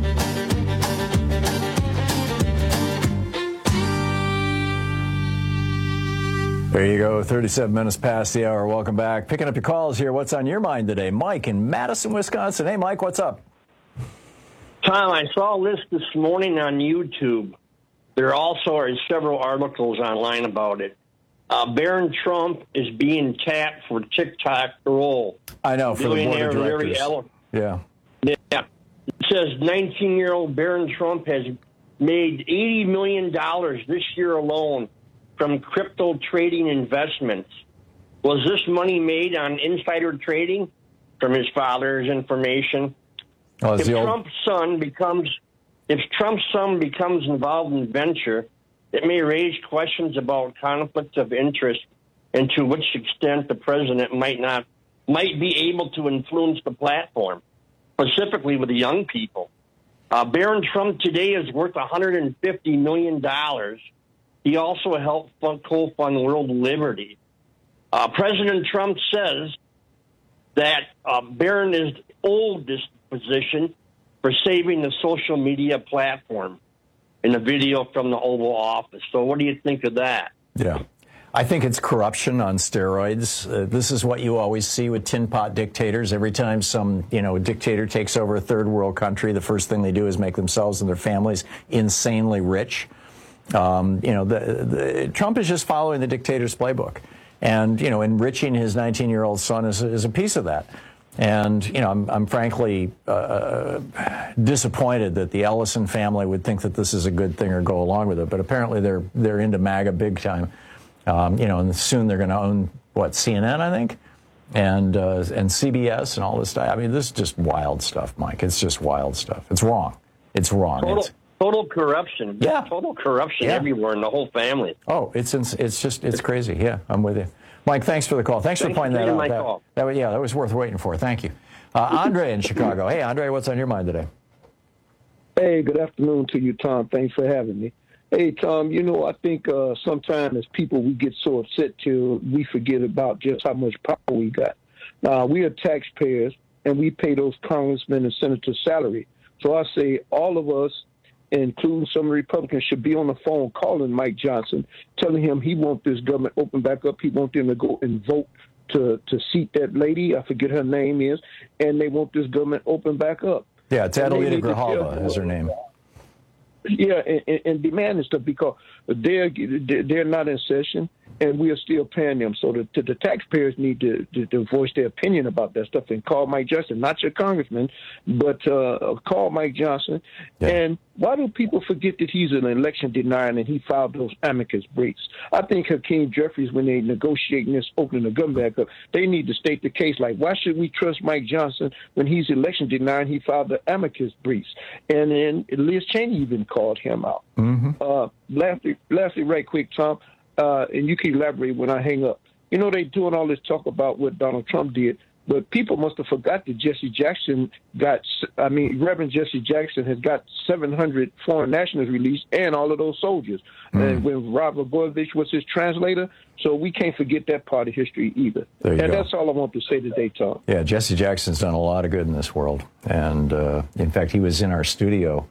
There you go, thirty-seven minutes past the hour. Welcome back. Picking up your calls here. What's on your mind today? Mike in Madison, Wisconsin. Hey, Mike, what's up? Tom, I saw this this morning on YouTube. There also are several articles online about it. Uh, Barron Trump is being tapped for TikTok role. I know, for the board of directors. Ele- yeah. Yeah. It says nineteen-year-old Barron Trump has made eighty million dollars this year alone from crypto trading investments. Was this money made on insider trading from his father's information? Oh, if the old... Trump's son becomes, if Trump's son becomes involved in venture, it may raise questions about conflicts of interest and to which extent the president might not might be able to influence the platform, specifically with the young people. Uh, Barron Trump today is worth one hundred fifty million dollars. He also helped fund, co-fund World Liberty. Uh, President Trump says that uh, Barron is old this position for saving the social media platform in a video from the Oval Office. So what do you think of that? Yeah. I think it's corruption on steroids. Uh, this is what you always see with tin pot dictators. Every time some, you know, dictator takes over a third world country, the first thing they do is make themselves and their families insanely rich. Um, you know, the, the, Trump is just following the dictator's playbook. And, you know, enriching his nineteen-year-old son is, is a piece of that. And, you know, I'm, I'm frankly uh, disappointed that the Ellison family would think that this is a good thing or go along with it. But apparently they're they're into MAGA big time. Um, you know, and soon they're going to own, what, C N N, I think, and uh, and C B S and all this stuff. I mean, this is just wild stuff, Mike. It's just wild stuff. It's wrong. It's wrong. Total, it's, total corruption. Yeah. Total corruption Yeah. everywhere in the whole family. Oh, it's it's just, it's crazy. Yeah, I'm with you. Mike, thanks for the call. Thanks, Thanks for pointing for that taking out. my That, call. that, was- yeah, that was worth waiting for. Thank you. Uh, Andre in Chicago. Hey, Andre, what's on your mind today? Hey, good afternoon to you, Tom. Thanks for having me. Hey, Tom, you know, I think uh, sometimes as people, we get so upset till we forget about just how much power we got. Now, we are taxpayers, and we pay those congressmen and senators salary. So I say all of us, including some Republicans, should be on the phone calling Mike Johnson, telling him he wants this government open back up. He wants them to go and vote to, to seat that lady. I forget her name is. And they want this government open back up. Yeah, it's And they Adelita need to Grijalva tell- is her name. Yeah, and, and, and demand and stuff because they're they're not in session, and we are still paying them. So the, the taxpayers need to, to, to voice their opinion about that stuff and call Mike Johnson, not your congressman, but uh, call Mike Johnson. Yeah. And why do people forget that he's an election denier and he filed those amicus briefs? I think Hakeem Jeffries, when they negotiating this opening the government back up, they need to state the case. Like, why should we trust Mike Johnson when he's election denier and he filed the amicus briefs? And then Liz Cheney even called him out. Mm-hmm. Uh, lastly, lastly, right quick, Tom, uh, and you can elaborate when I hang up. You know, they doing all this talk about what Donald Trump did, but people must have forgot that Jesse Jackson got, I mean, Reverend Jesse Jackson has got seven hundred foreign nationals released and all of those soldiers. Mm. And when Robert Gorovich was his translator, so we can't forget that part of history either. There you and go. that's all I want to say today, Tom. Yeah, Jesse Jackson's done a lot of good in this world. And, uh, in fact, he was in our studio.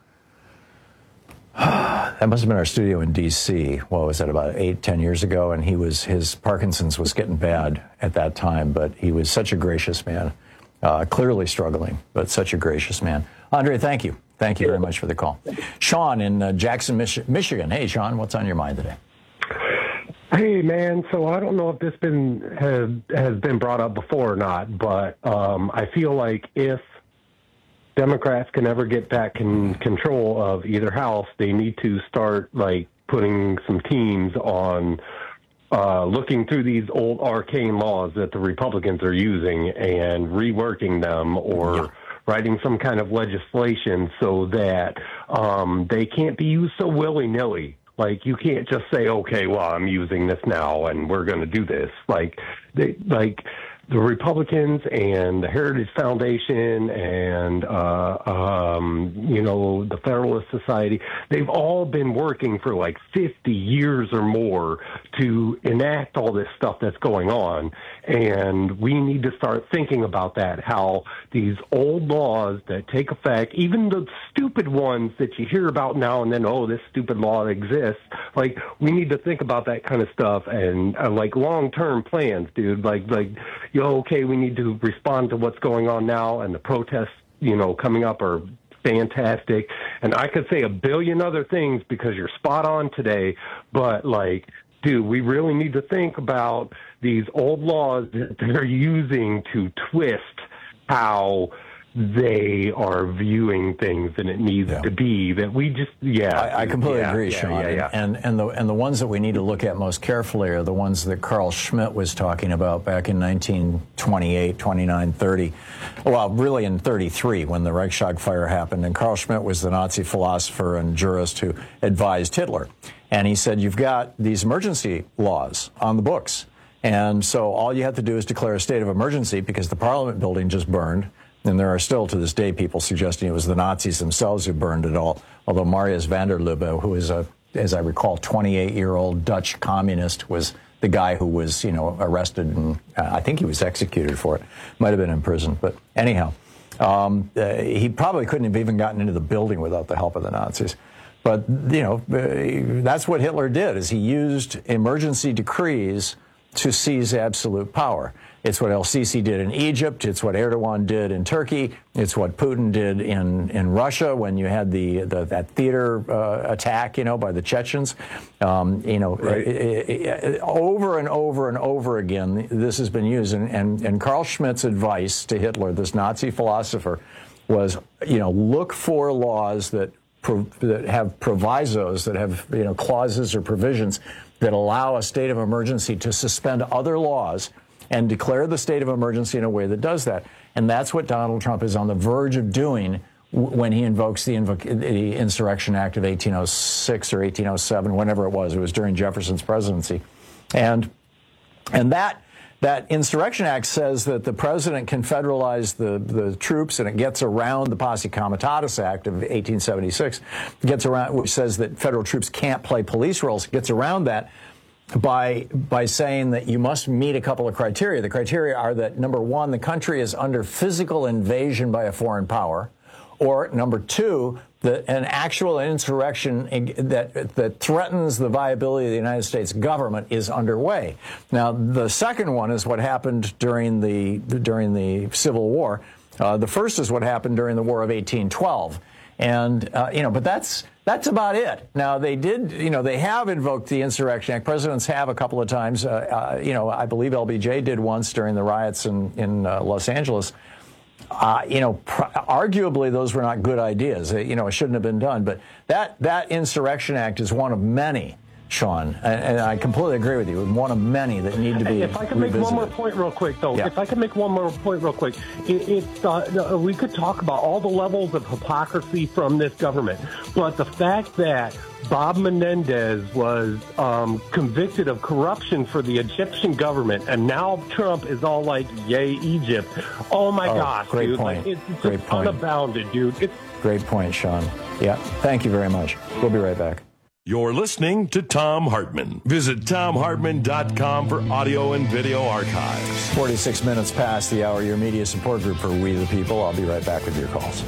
That must have been our studio in D C What was that, about eight, ten years ago? And he was, his Parkinson's was getting bad at that time, but he was such a gracious man, uh, clearly struggling, but such a gracious man. Andre, thank you. Thank you very much for the call. Sean in uh, Jackson, Mich- Michigan. Hey, Sean, what's on your mind today? Hey, man. So I don't know if this been has has been brought up before or not, but um, I feel like if Democrats can ever get back in control of either house, they need to start like putting some teams on uh, looking through these old arcane laws that the Republicans are using and reworking them, or yeah. writing some kind of legislation so that um, they can't be used so willy-nilly. Like, you can't just say, okay, well, I'm using this now and we're going to do this. Like, they, like the Republicans and the Heritage Foundation and, uh, um, you know, the Federalist Society, they've all been working for like fifty years or more to enact all this stuff that's going on. And we need to start thinking about that, how these old laws that take effect, even the stupid ones that you hear about now and then, oh, this stupid law exists, like, we need to think about that kind of stuff and, uh, like, long-term plans, dude. Like, like, you know, okay, we need to respond to what's going on now, and the protests, you know, coming up are fantastic. And I could say a billion other things because you're spot on today, but, like, dude, we really need to think about these old laws that they're using to twist how they are viewing things, and it needs yeah. to be that we just, yeah. I, I completely yeah, agree, yeah, Sean. yeah, yeah. And, and, the, and the ones that we need to look at most carefully are the ones that Carl Schmitt was talking about back in nineteen twenty-eight, twenty-nine, thirty. Well, really in thirty-three when the Reichstag fire happened. And Carl Schmitt was the Nazi philosopher and jurist who advised Hitler. And he said, you've got these emergency laws on the books. And so all you have to do is declare a state of emergency because the Parliament building just burned. And there are still, to this day, people suggesting it was the Nazis themselves who burned it all. Although Marius van der Lubbe, who is a, as I recall, twenty-eight-year-old Dutch communist, was the guy who was, you know, arrested and uh, I think he was executed for it. Might have been in prison. But anyhow, Um, uh, he probably couldn't have even gotten into the building without the help of the Nazis. But, you know, uh, that's what Hitler did, is he used emergency decrees to seize absolute power. It's what El-Sisi did in Egypt. It's what Erdogan did in Turkey. It's what Putin did in, in Russia when you had the, the that theater uh, attack, you know, by the Chechens. Um, you know, right. it, it, it, over and over and over again, this has been used. And, and, and Carl Schmitt's advice to Hitler, this Nazi philosopher, was, you know, look for laws that pro, that have provisos, that have, you know, clauses or provisions that allow a state of emergency to suspend other laws and declare the state of emergency in a way that does that. And that's what Donald Trump is on the verge of doing w- when he invokes the, invo- the Insurrection Act of eighteen oh six or eighteen oh seven, whenever it was. It was during Jefferson's presidency. And and that that Insurrection Act says that the president can federalize the, the troops, and it gets around the Posse Comitatus Act of eighteen seventy-six, gets around, which says that federal troops can't play police roles. It gets around that by by saying that you must meet a couple of criteria. The criteria are that, number one, the country is under physical invasion by a foreign power, or number two, that an actual insurrection that that threatens the viability of the United States government is underway. Now, the second one is what happened during the during the Civil War. Uh, the first is what happened during the War of eighteen twelve, and uh, you know, but that's. That's about it. Now, they did, you know, they have invoked the Insurrection Act. Presidents have a couple of times. Uh, uh, you know, I believe L B J did once during the riots in, in uh, Los Angeles. Uh, you know, pr- arguably those were not good ideas. Uh, you know, it shouldn't have been done. But that, that Insurrection Act is one of many, Sean, and, and I completely agree with you, one of many that need to be If I can revisited. make one more point real quick, though. Yeah. If I can make one more point real quick. It, it's, uh, we could talk about all the levels of hypocrisy from this government, but the fact that Bob Menendez was um, convicted of corruption for the Egyptian government, and now Trump is all like, yay, Egypt. Oh, my Oh, gosh, great dude. point. Like, it's just Great point. unbounded, dude. It's Great point, Sean. Yeah, thank you very much. We'll be right back. You're listening to Thom Hartmann. Visit Thom Hartmann dot com for audio and video archives. forty-six minutes past the hour, your media support group for We the People. I'll be right back with your calls.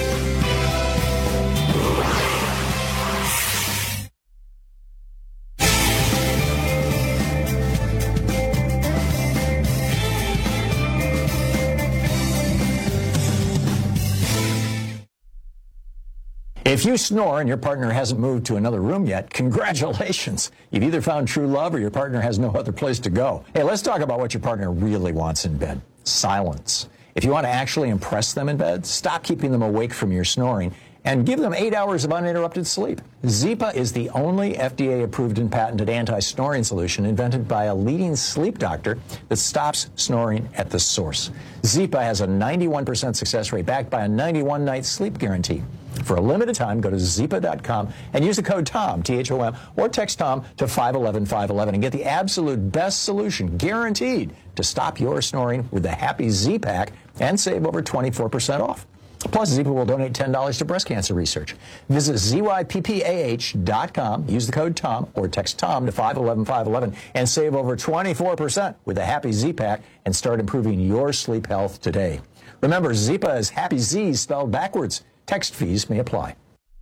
If you snore and your partner hasn't moved to another room yet, congratulations. You've either found true love or your partner has no other place to go. Hey, let's talk about what your partner really wants in bed. Silence. If you want to actually impress them in bed, stop keeping them awake from your snoring and give them eight hours of uninterrupted sleep. Zipa is the only F D A-approved and patented anti-snoring solution invented by a leading sleep doctor that stops snoring at the source. Zipa has a ninety-one percent success rate backed by a ninety-one night sleep guarantee. For a limited time, go to zipa dot com and use the code TOM, T H O M, or text TOM to five one one, five one one and get the absolute best solution, guaranteed, to stop your snoring with the Happy Z-Pack and save over twenty-four percent off. Plus, Zipa will donate ten dollars to breast cancer research. Visit Z Y P P A H dot com, use the code TOM, or text TOM to five one one, five one one and save over twenty-four percent with the Happy Z-Pack and start improving your sleep health today. Remember, Zipa is Happy Z spelled backwards. Text fees may apply.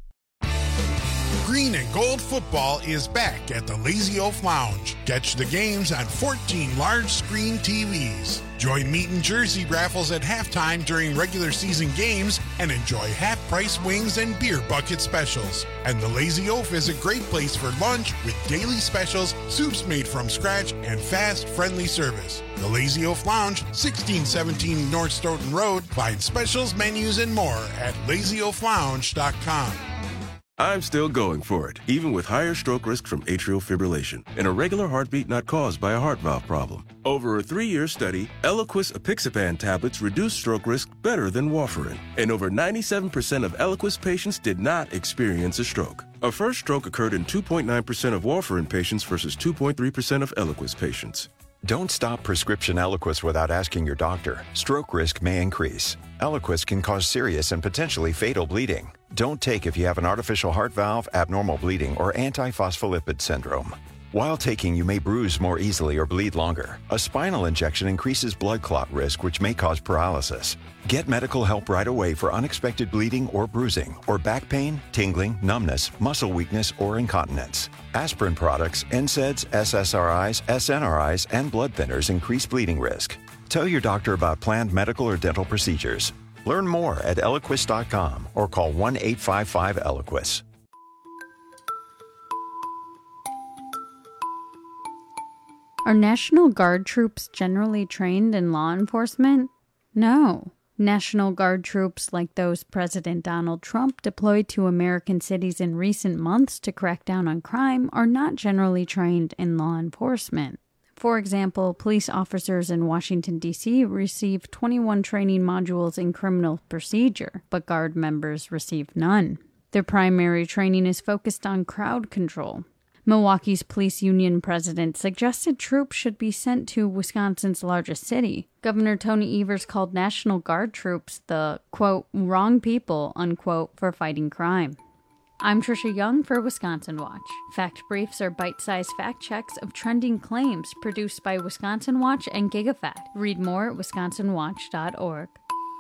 Green and Gold football is back at the Lazy Oaf Lounge. Catch the games on fourteen large screen T Vs. Join meat and jersey raffles at halftime during regular season games and enjoy half-price wings and beer bucket specials. And the Lazy Oaf is a great place for lunch with daily specials, soups made from scratch, and fast, friendly service. The Lazy Oaf Lounge, sixteen seventeen North Stoughton Road. Find specials, menus, and more at lazy oaf lounge dot com. I'm still going for it, even with higher stroke risk from atrial fibrillation, an irregular heartbeat not caused by a heart valve problem. Over a three-year study, Eliquis apixaban tablets reduce stroke risk better than warfarin, and over ninety-seven percent of Eliquis patients did not experience a stroke. A first stroke occurred in two point nine percent of warfarin patients versus two point three percent of Eliquis patients. Don't stop prescription Eliquis without asking your doctor. Stroke risk may increase. Eliquis can cause serious and potentially fatal bleeding. Don't take if you have an artificial heart valve, abnormal bleeding, or antiphospholipid syndrome. While taking, you may bruise more easily or bleed longer. A spinal injection increases blood clot risk, which may cause paralysis. Get medical help right away for unexpected bleeding or bruising, or back pain, tingling, numbness, muscle weakness, or incontinence. Aspirin products, N SAIDs, S S R Is, S N R Is, and blood thinners increase bleeding risk. Tell your doctor about planned medical or dental procedures. Learn more at Eliquis dot com or call one eight five five Eliquis. Are National Guard troops generally trained in law enforcement? No. National Guard troops like those President Donald Trump deployed to American cities in recent months to crack down on crime are not generally trained in law enforcement. For example, police officers in Washington, D C received twenty-one training modules in criminal procedure, but Guard members received none. Their primary training is focused on crowd control. Milwaukee's police union president suggested troops should be sent to Wisconsin's largest city. Governor Tony Evers called National Guard troops the, quote, wrong people, unquote, for fighting crime. I'm Trisha Young for Wisconsin Watch. Fact briefs are bite-sized fact checks of trending claims produced by Wisconsin Watch and GigaFact. Read more at wisconsin watch dot org.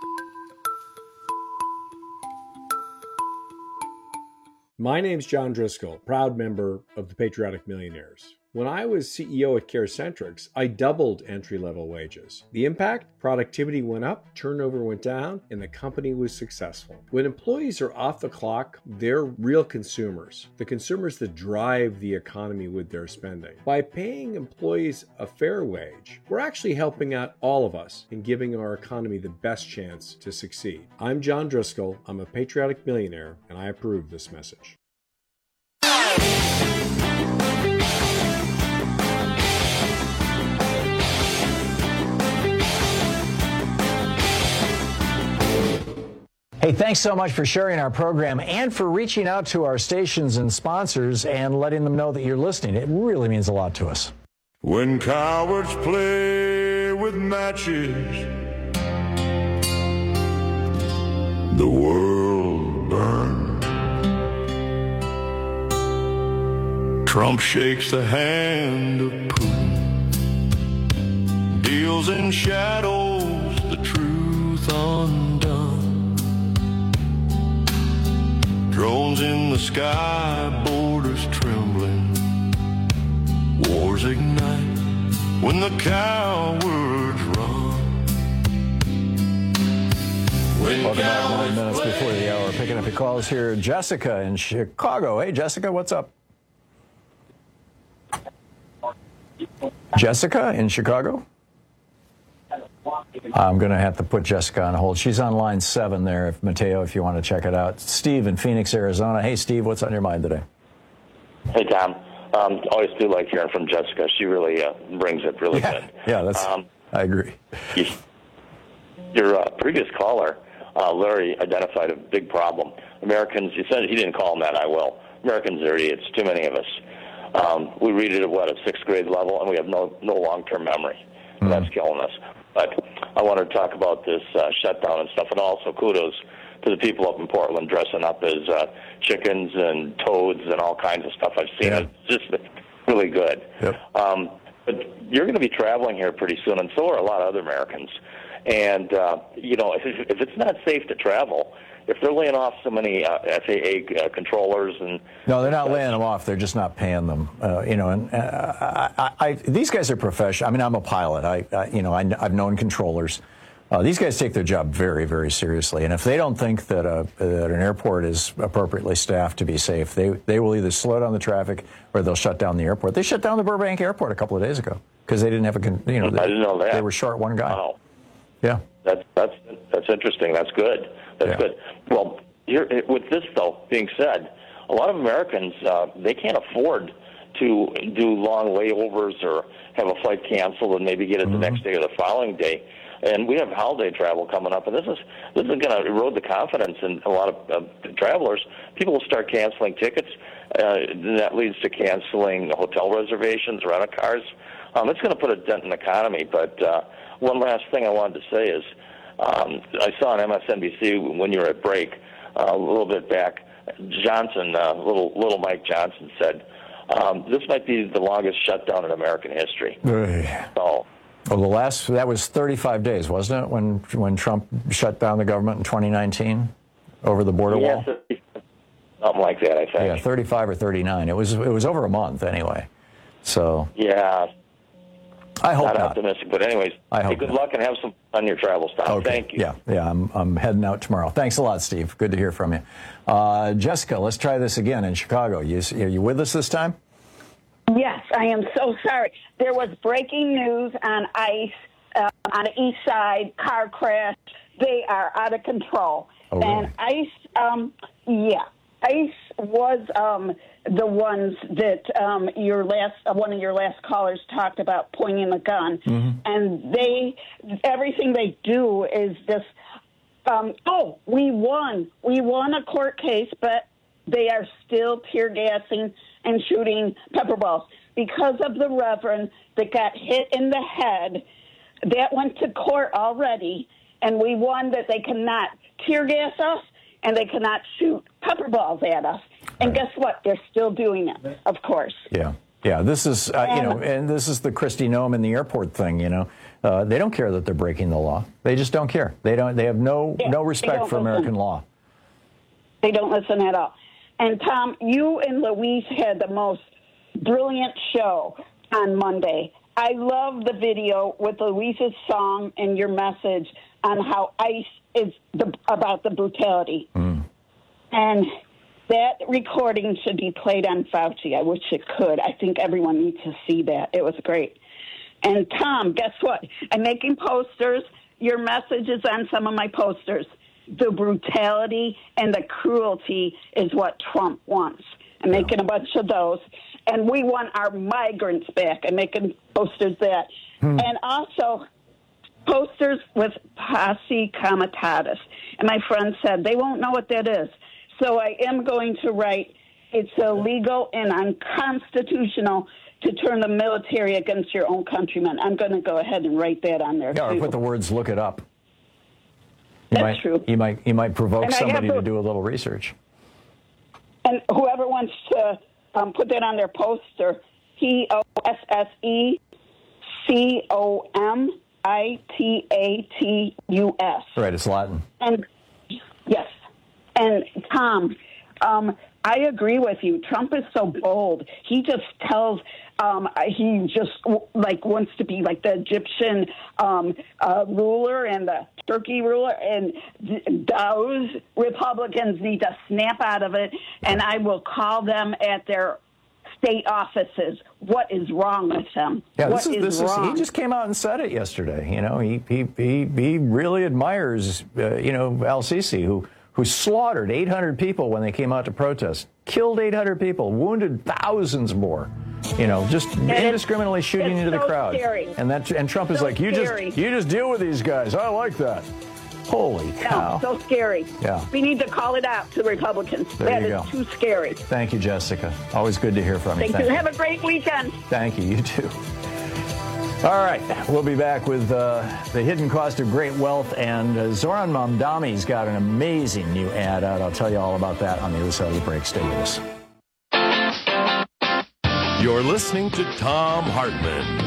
My name's John Driscoll, proud member of the Patriotic Millionaires. When I was C E O at CareCentrix, I doubled entry-level wages. The impact? Productivity went up, turnover went down, and the company was successful. When employees are off the clock, they're real consumers, the consumers that drive the economy with their spending. By paying employees a fair wage, we're actually helping out all of us and giving our economy the best chance to succeed. I'm John Driscoll, I'm a patriotic millionaire, and I approve this message. Hey, thanks so much for sharing our program and for reaching out to our stations and sponsors and letting them know that you're listening. It really means a lot to us. When cowards play with matches, the world burns. Trump shakes the hand of Putin, deals in shadows the truth undone. Drones in the sky, borders trembling, wars ignite when the cowards run. When Welcome back, nine minutes before the hour. Picking up your calls here. Jessica in Chicago. Hey, Jessica, what's up? Jessica in Chicago? I'm going to have to put Jessica on hold. She's on line seven there, if Mateo, if you want to check it out. Steve in Phoenix, Arizona. Hey, Steve, what's on your mind today? Hey, Tom. Um, always do like hearing from Jessica. She really uh, brings it really yeah. good. Yeah, that's. Um, I agree. You, your uh, previous caller, uh, Larry, identified a big problem. Americans, he said he didn't call them that, I will. Americans are idiots, too many of us. Um, we read it at, what, a sixth grade level, and we have no, no long-term memory. Mm-hmm. That's killing us. But I want to talk about this uh, shutdown and stuff, and also kudos to the people up in Portland dressing up as uh, chickens and toads and all kinds of stuff. I've seen yeah. it. It's just really good. Yep. Um, but you're going to be traveling here pretty soon, and so are a lot of other Americans. And, uh, you know, if, if it's not safe to travel, if they're laying off so many uh, F A A uh, controllers and no, they're not laying them off. They're just not paying them. Uh, you know, and uh, I, I, these guys are professional. I mean, I'm a pilot. I, I you know, I, I've known controllers. Uh, these guys take their job very, very seriously. And if they don't think that, uh, that an airport is appropriately staffed to be safe, they they will either slow down the traffic or they'll shut down the airport. They shut down the Burbank Airport a couple of days ago because they didn't have a, you know, they, I didn't know that. They were short one guy. Wow. Yeah. That's that's that's interesting. That's good. That's yeah. good. Well, here, with this though being said, a lot of Americans uh, they can't afford to do long layovers or have a flight canceled and maybe get it mm-hmm. the next day or the following day. And we have holiday travel coming up, and this is this is going to erode the confidence in a lot of uh, travelers. People will start canceling tickets. Uh, and that leads to canceling hotel reservations, rental cars. Um, it's going to put a dent in the economy. But uh, one last thing I wanted to say is um, I saw on M S N B C when you were at break uh, a little bit back, Johnson, uh, little little Mike Johnson said, Um, this might be the longest shutdown in American history. So, well, the last, that was thirty-five days, wasn't it, when when Trump shut down the government in twenty nineteen over the border yeah, wall? Something like that, I think. Yeah, thirty-five or thirty-nine. It was it was over a month anyway. So yeah, I hope not, not. optimistic, but anyways, I hope hey, good not. luck and have some fun on your travels, Tom. Okay. Thank you. Yeah, yeah. I'm I'm heading out tomorrow. Thanks a lot, Steve. Good to hear from you, uh, Jessica. Let's try this again in Chicago. You are you with us this time? Yes, I am so sorry. There was breaking news on ICE uh, on the east side, car crash. They are out of control. Oh, really? And ICE, um, yeah, ICE was um, the ones that um, your last uh, one of your last callers talked about pointing the gun, mm-hmm. and they everything they do is this. Um, oh, we won. We won a court case, but they are still tear gassing and shooting pepper balls because of the reverend that got hit in the head. That went to court already, and we won that they cannot tear gas us and they cannot shoot pepper balls at us. And guess what? They're still doing it, of course. Yeah. Yeah, this is, uh, you know, and this is the Kristi Noem in the airport thing, you know. Uh, they don't care that they're breaking the law. They just don't care. They don't. They have no Yeah, no they respect don't for listen. American law. They don't listen at all. And, Tom, you and Louise had the most brilliant show on Monday. I love the video with Louise's song and your message on how ICE is the, about the brutality. Mm. And that recording should be played on Fauci. I wish it could. I think everyone needs to see that. It was great. And, Tom, guess what? I'm making posters. Your message is on some of my posters. The brutality and the cruelty is what Trump wants. I'm making a bunch of those. And we want our migrants back. I'm making posters that. Hmm. And also posters with posse comitatus. And my friend said they won't know what that is. So I am going to write, it's illegal and unconstitutional to turn the military against your own countrymen. I'm going to go ahead and write that on there, Yeah, too. or put the words "look it up." You That's might, true. You might you might provoke And I have somebody to to- do a little research. And whoever wants to um, put that on their poster, P O S S E C O M I T A T U S. Right, it's Latin. And yes, and Tom, um, I agree with you. Trump is so bold. He just tells, um, he just like wants to be like the Egyptian um, uh, ruler and the Turkey ruler, and th- those Republicans need to snap out of it. And I will call them at their state offices. What is wrong with them? Yeah, what this is, is this wrong? is he just came out and said it yesterday. You know, he he he, he really admires uh, you know Al-Sisi, who who slaughtered eight hundred people when they came out to protest, killed eight hundred people, wounded thousands more. You know, just And it's- indiscriminately shooting it's into the so crowd. scary. And that and Trump is So like, you scary. just you just deal with these guys. I like that. Holy cow! No, so scary. Yeah. We need to call it out to Republicans. There That you is go. too scary. Thank you, Jessica. Always good to hear from you. Thank you. Have a great weekend. Thank you. You too. All right, we'll be back with uh, the hidden cost of great wealth, and uh, Zoran Mamdani's got an amazing new ad out. I'll tell you all about that on the other side of the break. Stay with us. You're listening to Thom Hartmann.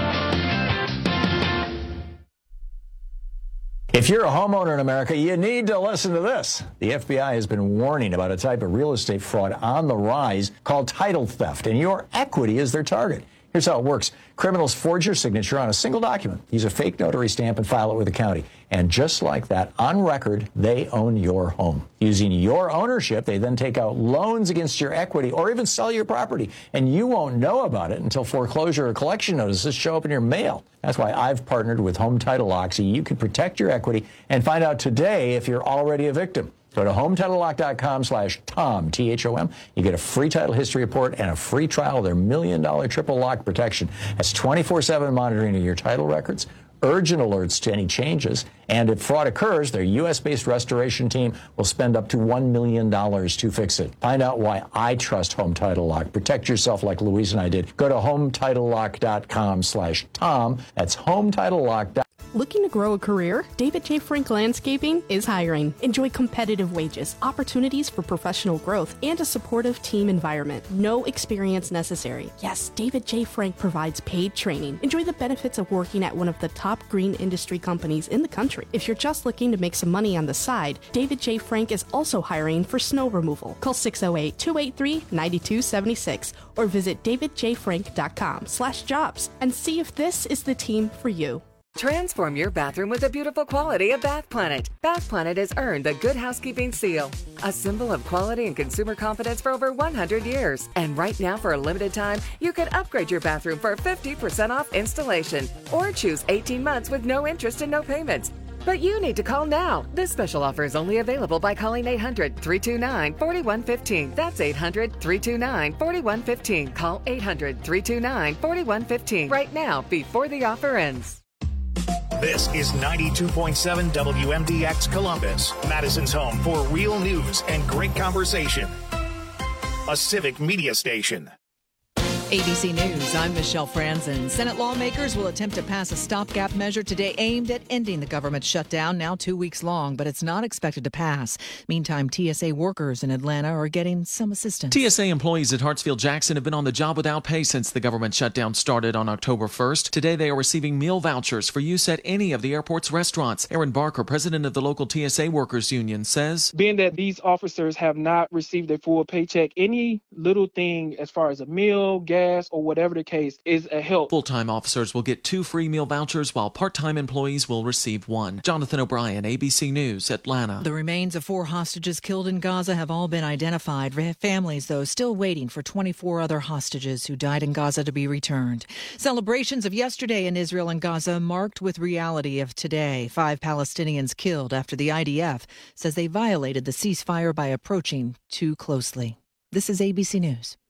If you're a homeowner in America, you need to listen to this. The F B I has been warning about a type of real estate fraud on the rise called title theft, and your equity is their target. Here's how it works. Criminals forge your signature on a single document, use a fake notary stamp, and file it with the county. And just like that, on record, they own your home. Using your ownership, they then take out loans against your equity or even sell your property. And you won't know about it until foreclosure or collection notices show up in your mail. That's why I've partnered with Home Title Lock so you can protect your equity and find out today if you're already a victim. Go to home title lock dot com slash Tom, T H O M. You get a free title history report and a free trial of their million dollar triple lock protection. That's twenty-four seven monitoring of your title records, urgent alerts to any changes, and if fraud occurs, their U S based restoration team will spend up to one million dollars to fix it. Find out why I trust Home Title Lock. Protect yourself like Louise and I did. Go to home title lock dot com slash Tom. That's home title lock dot com. Looking to grow a career? David J. Frank Landscaping is hiring. Enjoy competitive wages, opportunities for professional growth, and a supportive team environment. No experience necessary. Yes, David J. Frank provides paid training. Enjoy the benefits of working at one of the top green industry companies in the country. If you're just looking to make some money on the side, David J. Frank is also hiring for snow removal. Call six oh eight, two eight three, nine two seven six or visit david j frank dot com slash jobs and see if this is the team for you. Transform your bathroom with the beautiful quality of Bath Planet. Bath Planet has earned the Good Housekeeping Seal, a symbol of quality and consumer confidence for over one hundred years. And right now, for a limited time, you can upgrade your bathroom for fifty percent off installation or choose eighteen months with no interest and no payments. But you need to call now. This special offer is only available by calling eight hundred, three two nine, four one one five. That's eight hundred, three two nine, four one one five. Call eight hundred, three two nine, four one one five right now before the offer ends. This is ninety-two point seven W M D X Columbus, Madison's home for real news and great conversation. A civic media station. A B C News, I'm Michelle Franzen. Senate lawmakers will attempt to pass a stopgap measure today aimed at ending the government shutdown, now two weeks long, but it's not expected to pass. Meantime, T S A workers in Atlanta are getting some assistance. T S A employees at Hartsfield-Jackson have been on the job without pay since the government shutdown started on October first. Today, they are receiving meal vouchers for use at any of the airport's restaurants. Aaron Barker, president of the local T S A Workers Union, says, being that these officers have not received a full paycheck, any little thing as far as a meal, gas, or whatever the case is a help. Full-time officers will get two free meal vouchers while part-time employees will receive one. Jonathan O'Brien, A B C News, Atlanta. The remains of four hostages killed in Gaza have all been identified. Families, though, still waiting for twenty-four other hostages who died in Gaza to be returned. Celebrations of yesterday in Israel and Gaza marked with reality of today. Five Palestinians killed after the I D F says they violated the ceasefire by approaching too closely. This is A B C News.